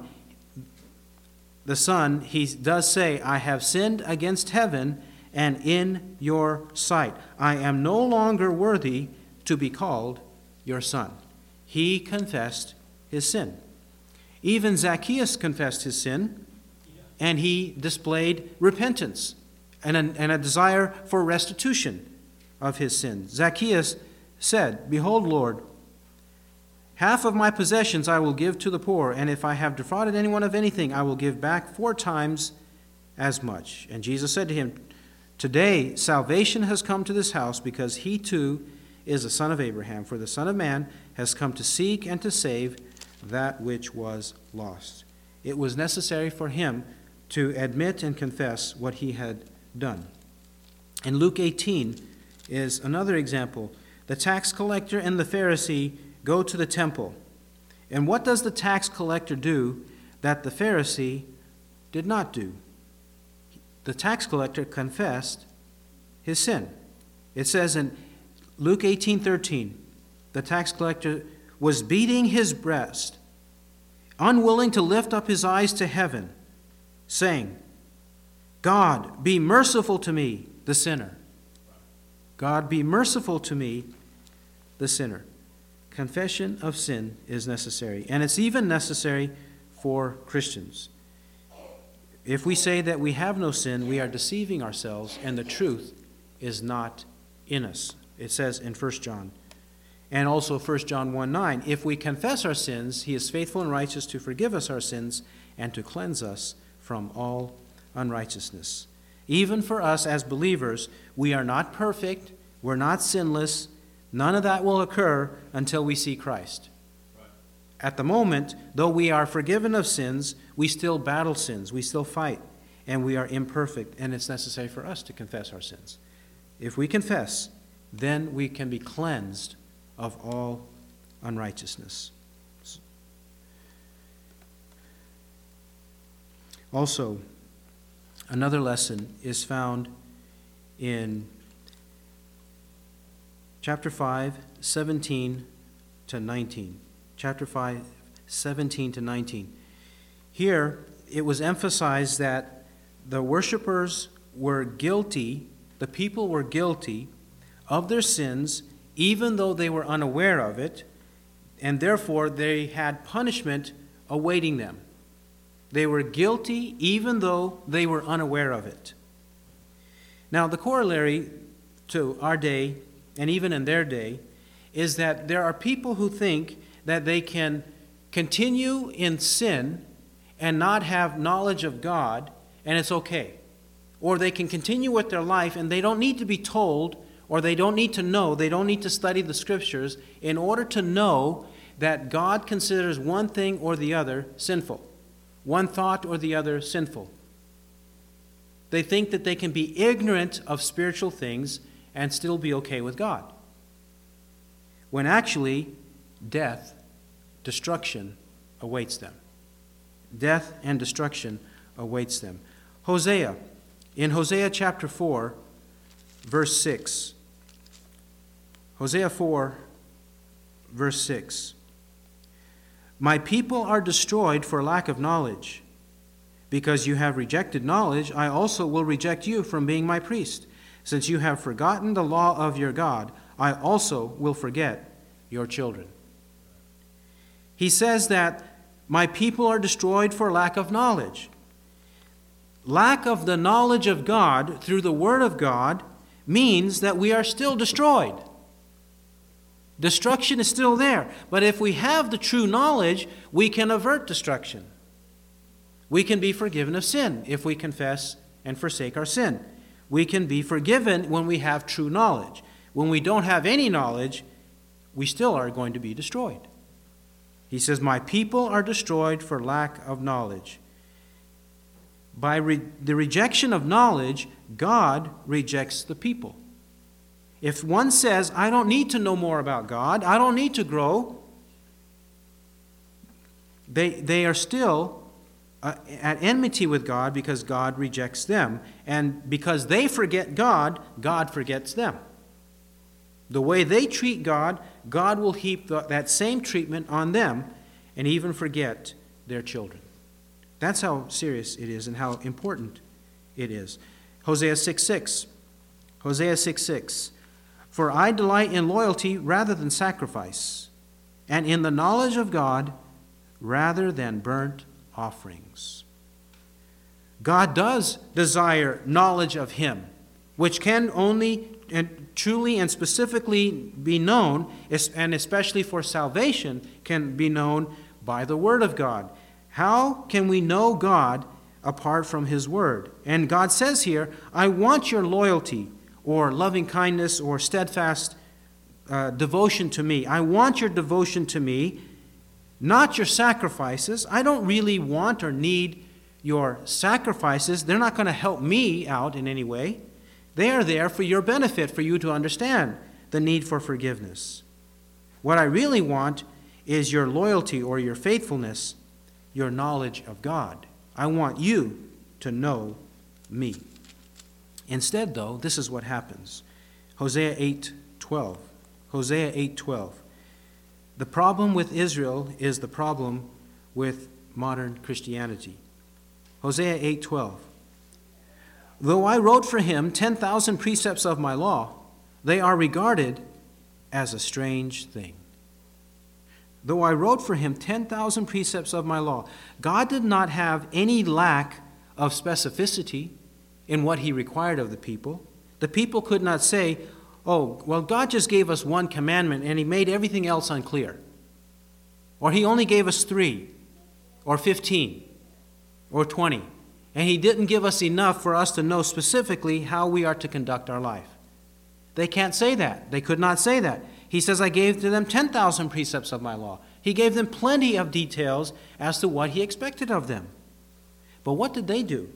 Speaker 1: the Son, he does say, I have sinned against heaven and in your sight. I am no longer worthy to be called your son. He confessed his sin. Even Zacchaeus confessed his sin, and he displayed repentance and a, and a desire for restitution of his sin. Zacchaeus said, Behold, Lord, half of my possessions I will give to the poor, and if I have defrauded anyone of anything, I will give back four times as much. And Jesus said to him, Today salvation has come to this house, because he too is a son of Abraham. For the Son of Man has come to seek and to save that which was lost. It was necessary for him to admit and confess what he had done. In Luke eighteen is another example. The tax collector and the Pharisee go to the temple. And what does the tax collector do that the Pharisee did not do? The tax collector confessed his sin. It says in Luke eighteen thirteen, the tax collector was beating his breast, unwilling to lift up his eyes to heaven, saying, God, be merciful to me, the sinner. God, be merciful to me, the sinner. Confession of sin is necessary, and it's even necessary for Christians. If we say that we have no sin, we are deceiving ourselves, and the truth is not in us. It says in First John, and also First John one nine, if we confess our sins, he is faithful and righteous to forgive us our sins and to cleanse us from all unrighteousness. Even for us as believers, we are not perfect, we're not sinless. None of that will occur until we see Christ. At the moment, though we are forgiven of sins, we still battle sins, we still fight, and we are imperfect, and it's necessary for us to confess our sins. If we confess, then we can be cleansed of all unrighteousness. Also, another lesson is found in chapter five, seventeen to nineteen. Chapter five, seventeen to nineteen. Here, it was emphasized that the worshipers were guilty, the people were guilty of their sins, even though they were unaware of it, and therefore they had punishment awaiting them. They were guilty even though they were unaware of it. Now, the corollary to our day, and even in their day, is that there are people who think that they can continue in sin and not have knowledge of God, and it's okay. Or they can continue with their life and they don't need to be told, or they don't need to know, they don't need to study the Scriptures in order to know that God considers one thing or the other sinful, one thought or the other sinful. They think that they can be ignorant of spiritual things and still be okay with God, when actually death, destruction awaits them. Death and destruction awaits them. Hosea, in Hosea chapter four, verse six. Hosea four, verse six. My people are destroyed for lack of knowledge. Because you have rejected knowledge, I also will reject you from being my priest. Since you have forgotten the law of your God, I also will forget your children. He says that my people are destroyed for lack of knowledge. Lack of the knowledge of God through the Word of God means that we are still destroyed. Destruction is still there. But if we have the true knowledge, we can avert destruction. We can be forgiven of sin if we confess and forsake our sin. We can be forgiven when we have true knowledge. When we don't have any knowledge, we still are going to be destroyed. He says, my people are destroyed for lack of knowledge. By re- the rejection of knowledge, God rejects the people. If one says, I don't need to know more about God, I don't need to grow, they, they are still uh, at enmity with God because God rejects them. And because they forget God, God forgets them. The way they treat God, God will heap the, that same treatment on them and even forget their children. That's how serious it is and how important it is. Hosea six six. Hosea six six. For I delight in loyalty rather than sacrifice, and in the knowledge of God rather than burnt offerings. God does desire knowledge of Him, which can only and truly and specifically be known, and especially for salvation, can be known by the Word of God. How can we know God apart from His Word? And God says here, I want your loyalty or loving kindness or steadfast uh, devotion to me. I want your devotion to me, not your sacrifices. I don't really want or need your sacrifices. They're not going to help me out in any way. They are there for your benefit, for you to understand the need for forgiveness. What I really want is your loyalty or your faithfulness, your knowledge of God. I want you to know me. Instead, though, this is what happens. Hosea eight twelve. Hosea eight twelve. The problem with Israel is the problem with modern Christianity. Hosea eight twelve. Though I wrote for him ten thousand precepts of my law, they are regarded as a strange thing. Though I wrote for him ten thousand precepts of my law, God did not have any lack of specificity in what He required of the people. The people could not say, oh, well, God just gave us one commandment and He made everything else unclear. Or He only gave us three, or fifteen, or twenty. And He didn't give us enough for us to know specifically how we are to conduct our life. They can't say that. They could not say that. He says, I gave to them ten thousand precepts of my law. He gave them plenty of details as to what He expected of them. But what did they do?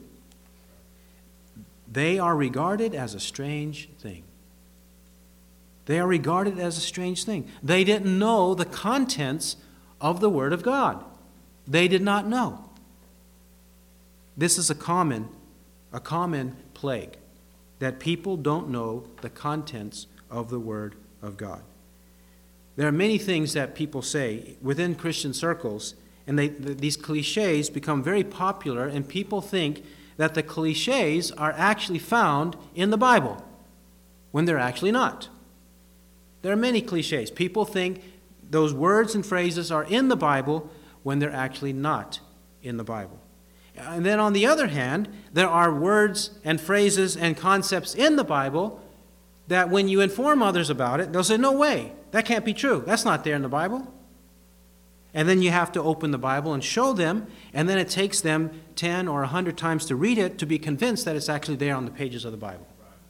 Speaker 1: They are regarded as a strange thing. They are regarded as a strange thing. They didn't know the contents of the Word of God. They did not know. This is a common, a common plague, that people don't know the contents of the Word of God. There are many things that people say within Christian circles, and they, th- these cliches become very popular, and people think that the cliches are actually found in the Bible, when they're actually not. There are many cliches. People think those words and phrases are in the Bible when they're actually not in the Bible. And then on the other hand, there are words and phrases and concepts in the Bible that when you inform others about it, they'll say, no way, that can't be true. That's not there in the Bible. And then you have to open the Bible and show them, and then it takes them ten or a hundred times to read it to be convinced that it's actually there on the pages of the Bible.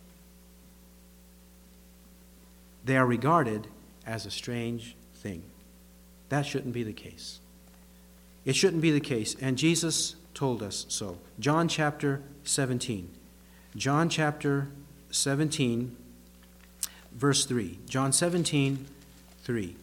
Speaker 1: They are regarded as a strange thing. That shouldn't be the case. It shouldn't be the case, and Jesus told us so. John chapter seventeen. John chapter seventeen, verse three. John seventeen, three.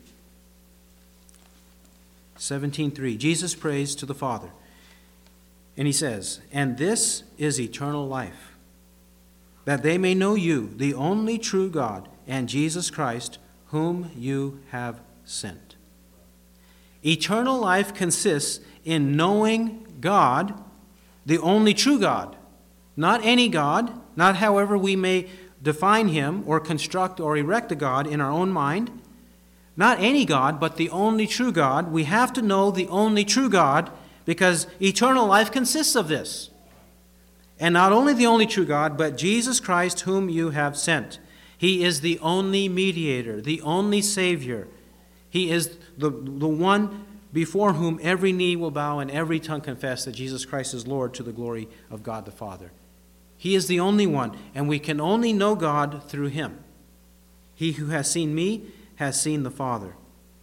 Speaker 1: seventeen three. Jesus prays to the Father. And he says, "And this is eternal life, that they may know you, the only true God, and Jesus Christ, whom you have sent." Eternal life consists in knowing God, the only true God. Not any God, not however we may define him or construct or erect a God in our own mind. Not any God, but the only true God. We have to know the only true God because eternal life consists of this. And not only the only true God, but Jesus Christ whom you have sent. He is the only mediator, the only Savior. He is the, the one before whom every knee will bow and every tongue confess that Jesus Christ is Lord to the glory of God the Father. He is the only one, and we can only know God through him. He who has seen me has seen the Father.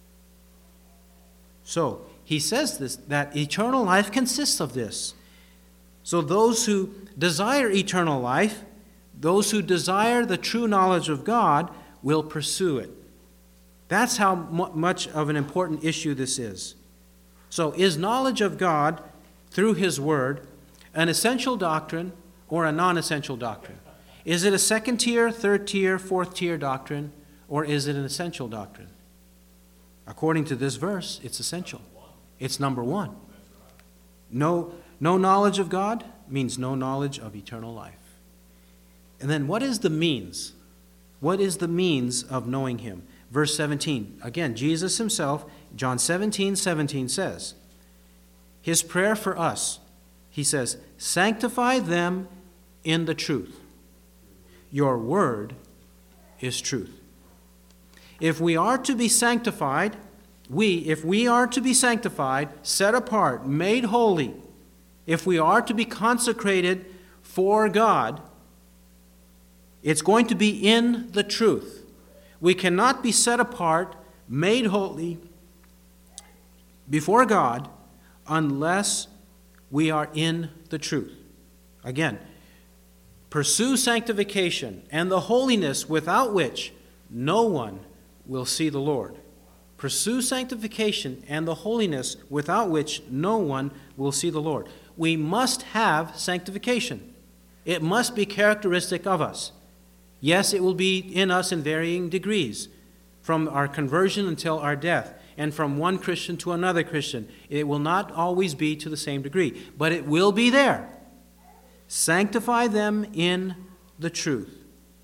Speaker 1: So, he says this, that eternal life consists of this. So those who desire eternal life, those who desire the true knowledge of God, will pursue it. That's how much of an important issue this is. So, is knowledge of God through his word an essential doctrine or a non-essential doctrine? Is it a second tier, third tier, fourth tier doctrine, or is it an essential doctrine? According to this verse, it's essential. It's number one. No, no knowledge of God means no knowledge of eternal life. And then what is the means? What is the means of knowing him? Verse seventeen. Again, Jesus himself, John seventeen, seventeen says, his prayer for us, he says, "Sanctify them in the truth. Your word is truth." If we are to be sanctified, we, if we are to be sanctified, set apart, made holy, if we are to be consecrated for God, it's going to be in the truth. We cannot be set apart, made holy before God unless we are in the truth. Again, pursue sanctification and the holiness without which no one will see the Lord. Pursue sanctification and the holiness without which no one will see the Lord. We must have sanctification. It must be characteristic of us. Yes, it will be in us in varying degrees, from our conversion until our death, and from one Christian to another Christian. It will not always be to the same degree, but it will be there. Sanctify them in the truth.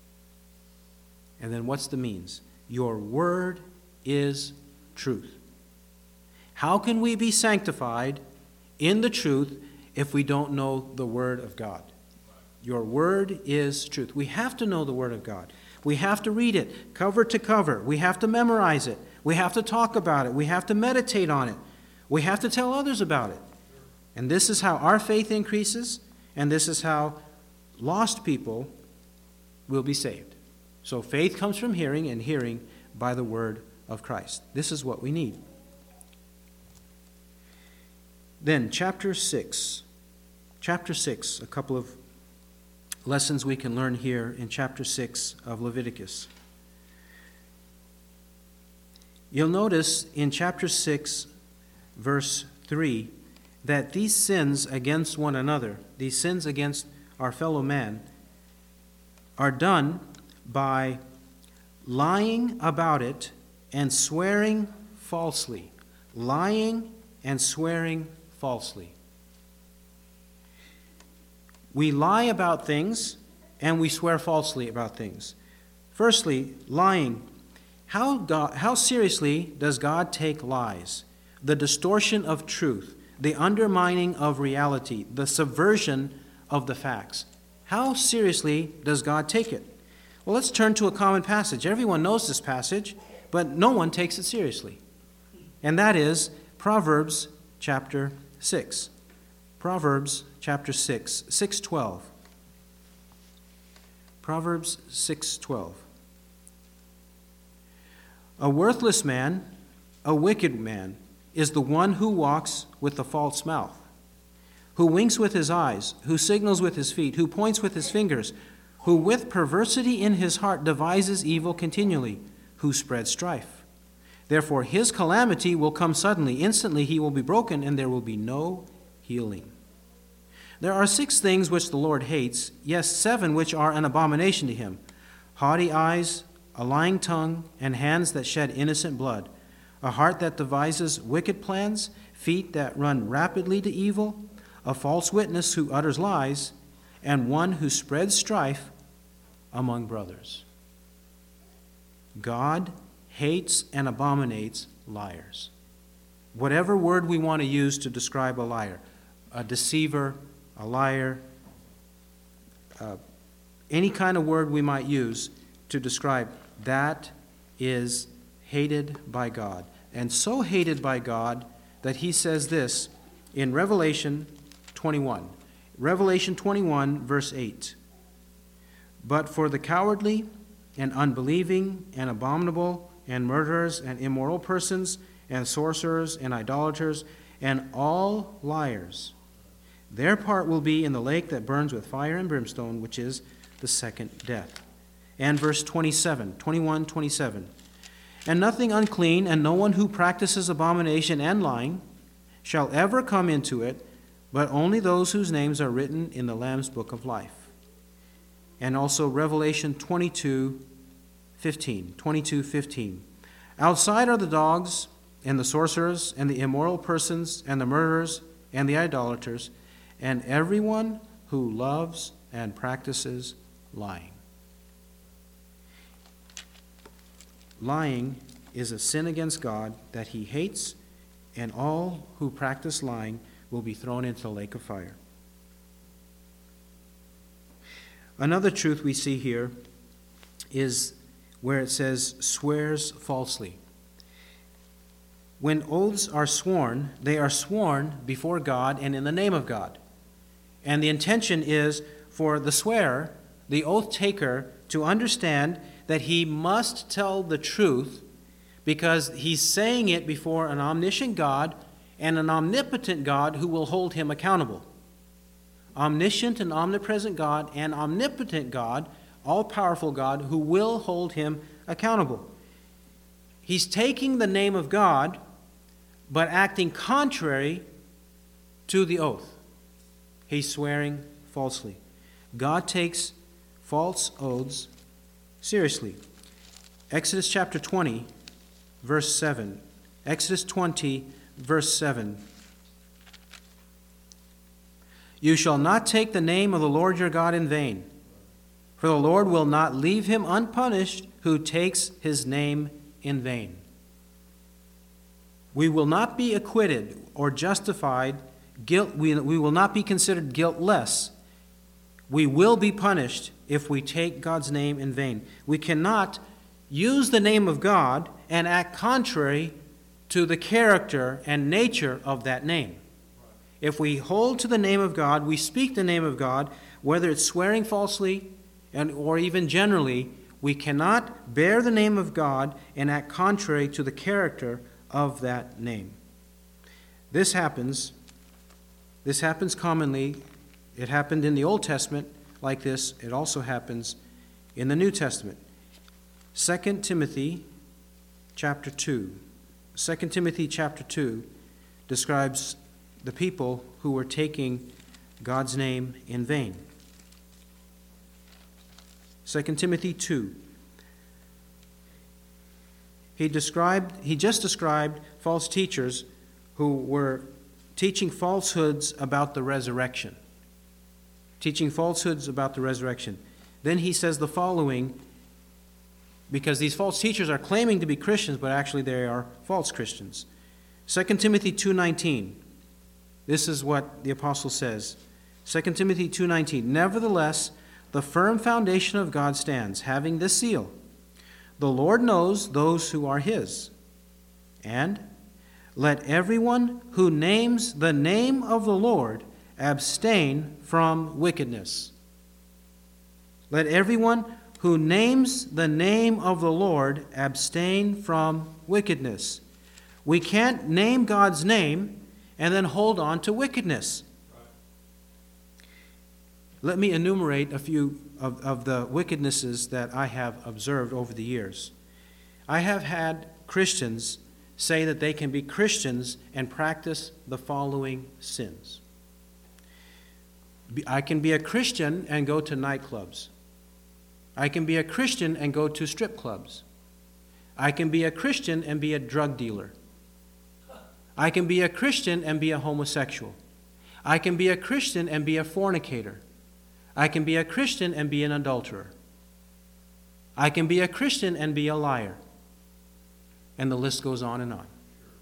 Speaker 1: And then what's the means? Your word is truth. How can we be sanctified in the truth if we don't know the word of God? Your word is truth. We have to know the word of God. We have to read it cover to cover. We have to memorize it. We have to talk about it. We have to meditate on it. We have to tell others about it. And this is how our faith increases, and this is how lost people will be saved. So faith comes from hearing, and hearing by the word of Christ. This is what we need. Then chapter six. Chapter six, a couple of lessons we can learn here in chapter six of Leviticus. You'll notice in chapter six, verse three, that these sins against one another, these sins against our fellow man, are done by lying about it and swearing falsely. Lying and swearing falsely. We lie about things and we swear falsely about things. Firstly, lying. How, God, how seriously does God take lies? The distortion of truth, the undermining of reality, the subversion of the facts. How seriously does God take it? Well, let's turn to a common passage. Everyone knows this passage, but no one takes it seriously. And that is Proverbs chapter six. Proverbs chapter six, six twelve. Proverbs six twelve. A worthless man, a wicked man, is the one who walks with a false mouth, who winks with his eyes, who signals with his feet, who points with his fingers, who with perversity in his heart devises evil continually, who spreads strife. Therefore his calamity will come suddenly. Instantly he will be broken, and there will be no healing. There are six things which the Lord hates, yes, seven which are an abomination to him: haughty eyes, a lying tongue, and hands that shed innocent blood, a heart that devises wicked plans, feet that run rapidly to evil, a false witness who utters lies, and one who spreads strife among brothers. God hates and abominates liars. Whatever word we want to use to describe a liar, a deceiver, a liar, uh, any kind of word we might use to describe, that is hated by God. And so hated by God that he says this in Revelation twenty-one. Revelation twenty-one, verse eight. But for the cowardly and unbelieving and abominable and murderers and immoral persons and sorcerers and idolaters and all liars, their part will be in the lake that burns with fire and brimstone, which is the second death. And verse twenty-seven, twenty-one, twenty-seven. And nothing unclean, and no one who practices abomination and lying shall ever come into it, but only those whose names are written in the Lamb's book of life. And also Revelation twenty-two, fifteen, twenty-two, fifteen. Outside are the dogs, and the sorcerers, and the immoral persons, and the murderers, and the idolaters, and everyone who loves and practices lying. Lying is a sin against God that he hates, and all who practice lying will be thrown into the lake of fire. Another truth we see here is where it says, swears falsely. When oaths are sworn, they are sworn before God and in the name of God. And the intention is for the swearer, the oath taker, to understand that he must tell the truth because he's saying it before an omniscient God and an omnipotent God who will hold him accountable. Omniscient and omnipresent God and omnipotent God, all-powerful God, who will hold him accountable. He's taking the name of God, but acting contrary to the oath. He's swearing falsely. God takes false oaths seriously. Exodus chapter twenty, verse seven. Exodus twenty, verse seven. You shall not take the name of the Lord your God in vain, for the Lord will not leave him unpunished who takes his name in vain. We will not be acquitted or justified. Guilt, we, we will not be considered guiltless. We will be punished if we take God's name in vain. We cannot use the name of God and act contrary to the character and nature of that name. If we hold to the name of God, we speak the name of God, whether it's swearing falsely and or even generally, we cannot bear the name of God and act contrary to the character of that name. This happens, this happens commonly. It happened in the Old Testament like this. It also happens in the New Testament. Second Timothy chapter two. Second Timothy chapter two describes the people who were taking God's name in vain. Second Timothy two. He described, he just described false teachers who were teaching falsehoods about the resurrection. Teaching falsehoods about the resurrection. Then he says the following, because these false teachers are claiming to be Christians, but actually they are false Christians. Second Timothy two nineteen. This is what the apostle says. Second Timothy two nineteen. Nevertheless, the firm foundation of God stands, having this seal: the Lord knows those who are his. And let everyone who names the name of the Lord abstain from wickedness. Let everyone who names the name of the Lord abstain from wickedness. We can't name God's name and then hold on to wickedness. Let me enumerate a few of, of the wickednesses that I have observed over the years. I have had Christians say that they can be Christians and practice the following sins. I can be a Christian and go to nightclubs. I can be a Christian and go to strip clubs. I can be a Christian and be a drug dealer. I can be a Christian and be a homosexual. I can be a Christian and be a fornicator. I can be a Christian and be an adulterer. I can be a Christian and be a liar. And the list goes on and on.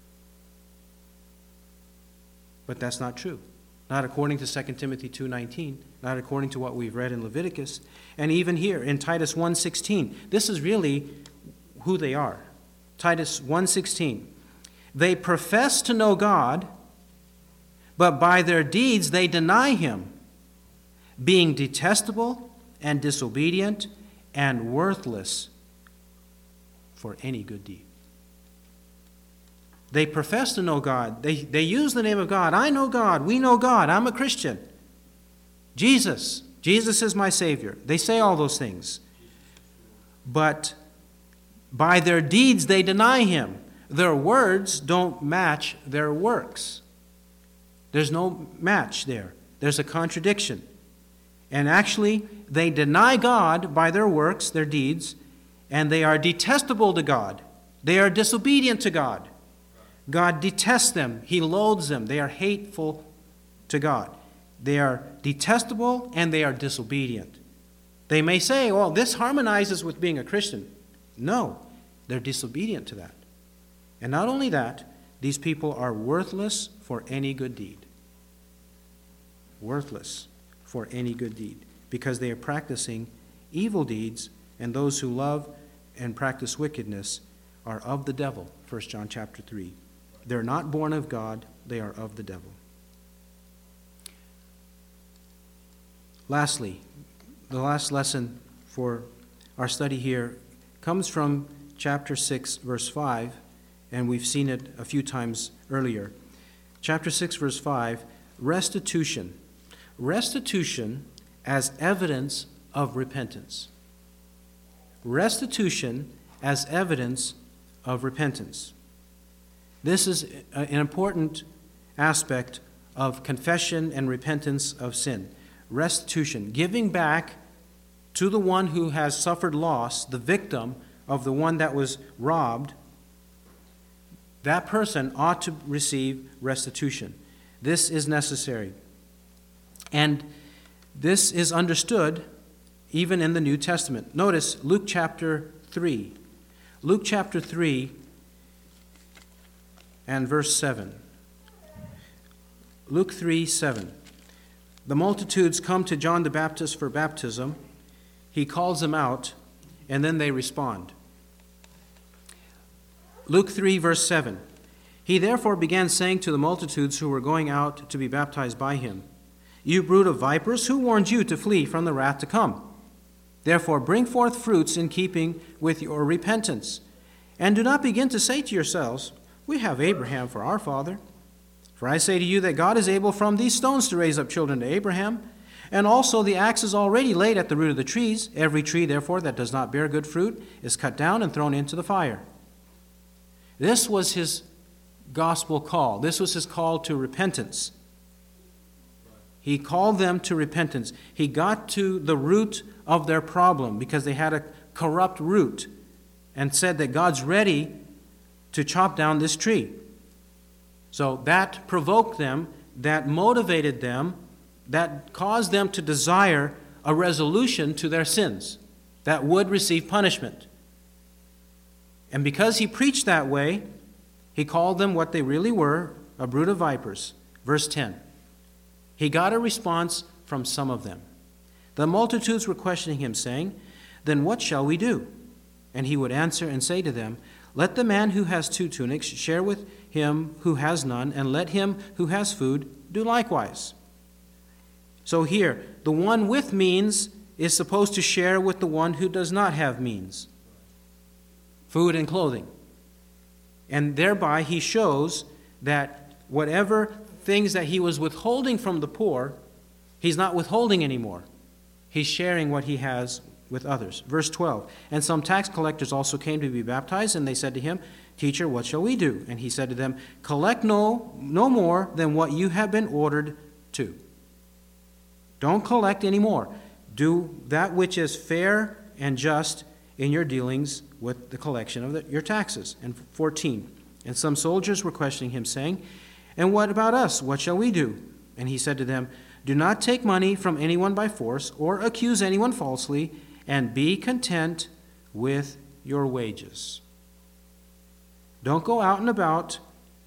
Speaker 1: But that's not true. Not according to Second Timothy two nineteen, not according to what we've read in Leviticus, and even here in Titus one sixteen. This is really who they are. Titus one sixteen. They profess to know God, but by their deeds they deny him, being detestable and disobedient and worthless for any good deed. They profess to know God. They, they use the name of God. I know God. We know God. I'm a Christian. Jesus. Jesus is my Savior. They say all those things. But by their deeds they deny him. Their words don't match their works. There's no match there. There's a contradiction. And actually, they deny God by their works, their deeds, and they are detestable to God. They are disobedient to God. God detests them. He loathes them. They are hateful to God. They are detestable and they are disobedient. They may say, well, this harmonizes with being a Christian. No, they're disobedient to that. And not only that, these people are worthless for any good deed. Worthless for any good deed, because they are practicing evil deeds, and those who love and practice wickedness are of the devil, First John chapter three. They're not born of God, they are of the devil. Lastly, the last lesson for our study here comes from chapter six, verse five, and we've seen it a few times earlier. Chapter six, verse five, restitution. Restitution as evidence of repentance. Restitution as evidence of repentance. This is an important aspect of confession and repentance of sin. Restitution, giving back to the one who has suffered loss, the victim of the one that was robbed. That person ought to receive restitution. This is necessary. And this is understood even in the New Testament. Notice Luke chapter three. Luke chapter three and verse seven. Luke three, seven. The multitudes come to John the Baptist for baptism. He calls them out, and then they respond. Luke three, verse seven. He therefore began saying to the multitudes who were going out to be baptized by him, "You brood of vipers, who warned you to flee from the wrath to come? Therefore bring forth fruits in keeping with your repentance. And do not begin to say to yourselves, 'We have Abraham for our father.' For I say to you that God is able from these stones to raise up children to Abraham. And also the axe is already laid at the root of the trees. Every tree, therefore, that does not bear good fruit is cut down and thrown into the fire." This was his gospel call. This was his call to repentance. He called them to repentance. He got to the root of their problem because they had a corrupt root, and said that God's ready to chop down this tree. So that provoked them, that motivated them, that caused them to desire a resolution to their sins that would receive punishment. And because he preached that way, he called them what they really were, a brood of vipers. Verse ten. He got a response from some of them. The multitudes were questioning him, saying, "Then what shall we do?" And he would answer and say to them, "Let the man who has two tunics share with him who has none, and let him who has food do likewise." So here, the one with means is supposed to share with the one who does not have means, food and clothing. And thereby he shows that whatever things that he was withholding from the poor, he's not withholding anymore. He's sharing what he has with others. Verse twelve, and some tax collectors also came to be baptized, and they said to him, "Teacher, what shall we do?" And he said to them, "Collect no, no more than what you have been ordered to." Don't collect any more. Do that which is fair and just in your dealings with the collection of the, your taxes. And fourteen, and some soldiers were questioning him, saying, "And what about us? What shall we do?" And he said to them, "Do not take money from anyone by force, or accuse anyone falsely, and be content with your wages." Don't go out and about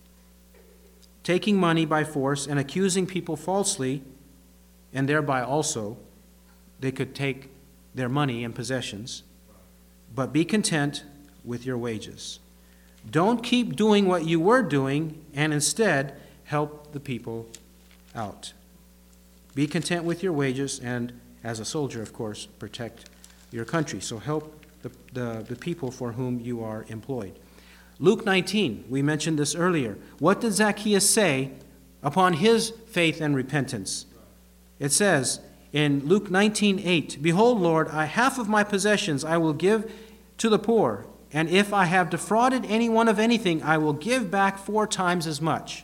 Speaker 1: taking money by force and accusing people falsely, and thereby also they could take their money and possessions. But be content with your wages. Don't keep doing what you were doing, and instead help the people out. Be content with your wages, and as a soldier, of course, protect your country. So help the, the, the people for whom you are employed. Luke nineteen, we mentioned this earlier. What did Zacchaeus say upon his faith and repentance? It says in Luke nineteen eight, "Behold, Lord, I, half of my possessions I will give to the poor, and if I have defrauded anyone of anything, I will give back four times as much."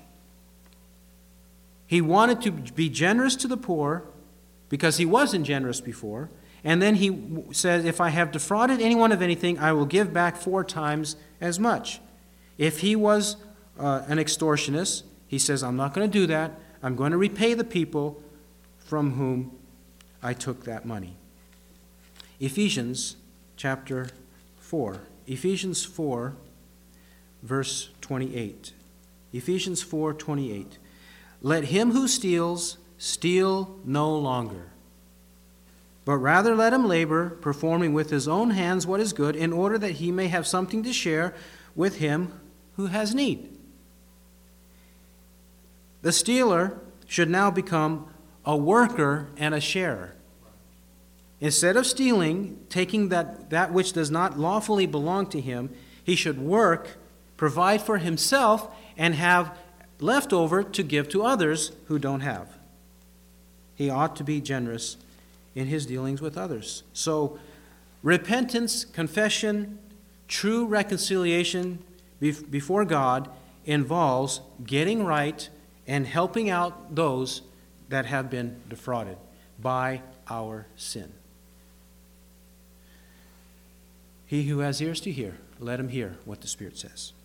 Speaker 1: He wanted to be generous to the poor because he wasn't generous before. And then he says, "If I have defrauded anyone of anything, I will give back four times as much." If he was uh, an extortionist, he says, "I'm not going to do that. I'm going to repay the people from whom I took that money." Ephesians chapter four. Ephesians four, verse twenty-eight. Ephesians four twenty-eight. "Let him who steals steal no longer, but rather let him labor, performing with his own hands what is good, in order that he may have something to share with him who has need." The stealer should now become a worker and a sharer. Instead of stealing, taking that, that which does not lawfully belong to him, he should work, provide for himself, and have leftover to give to others who don't have. He ought to be generous in his dealings with others. So, repentance, confession, true reconciliation before God involves getting right and helping out those that have been defrauded by our sin. He who has ears to hear, let him hear what the Spirit says.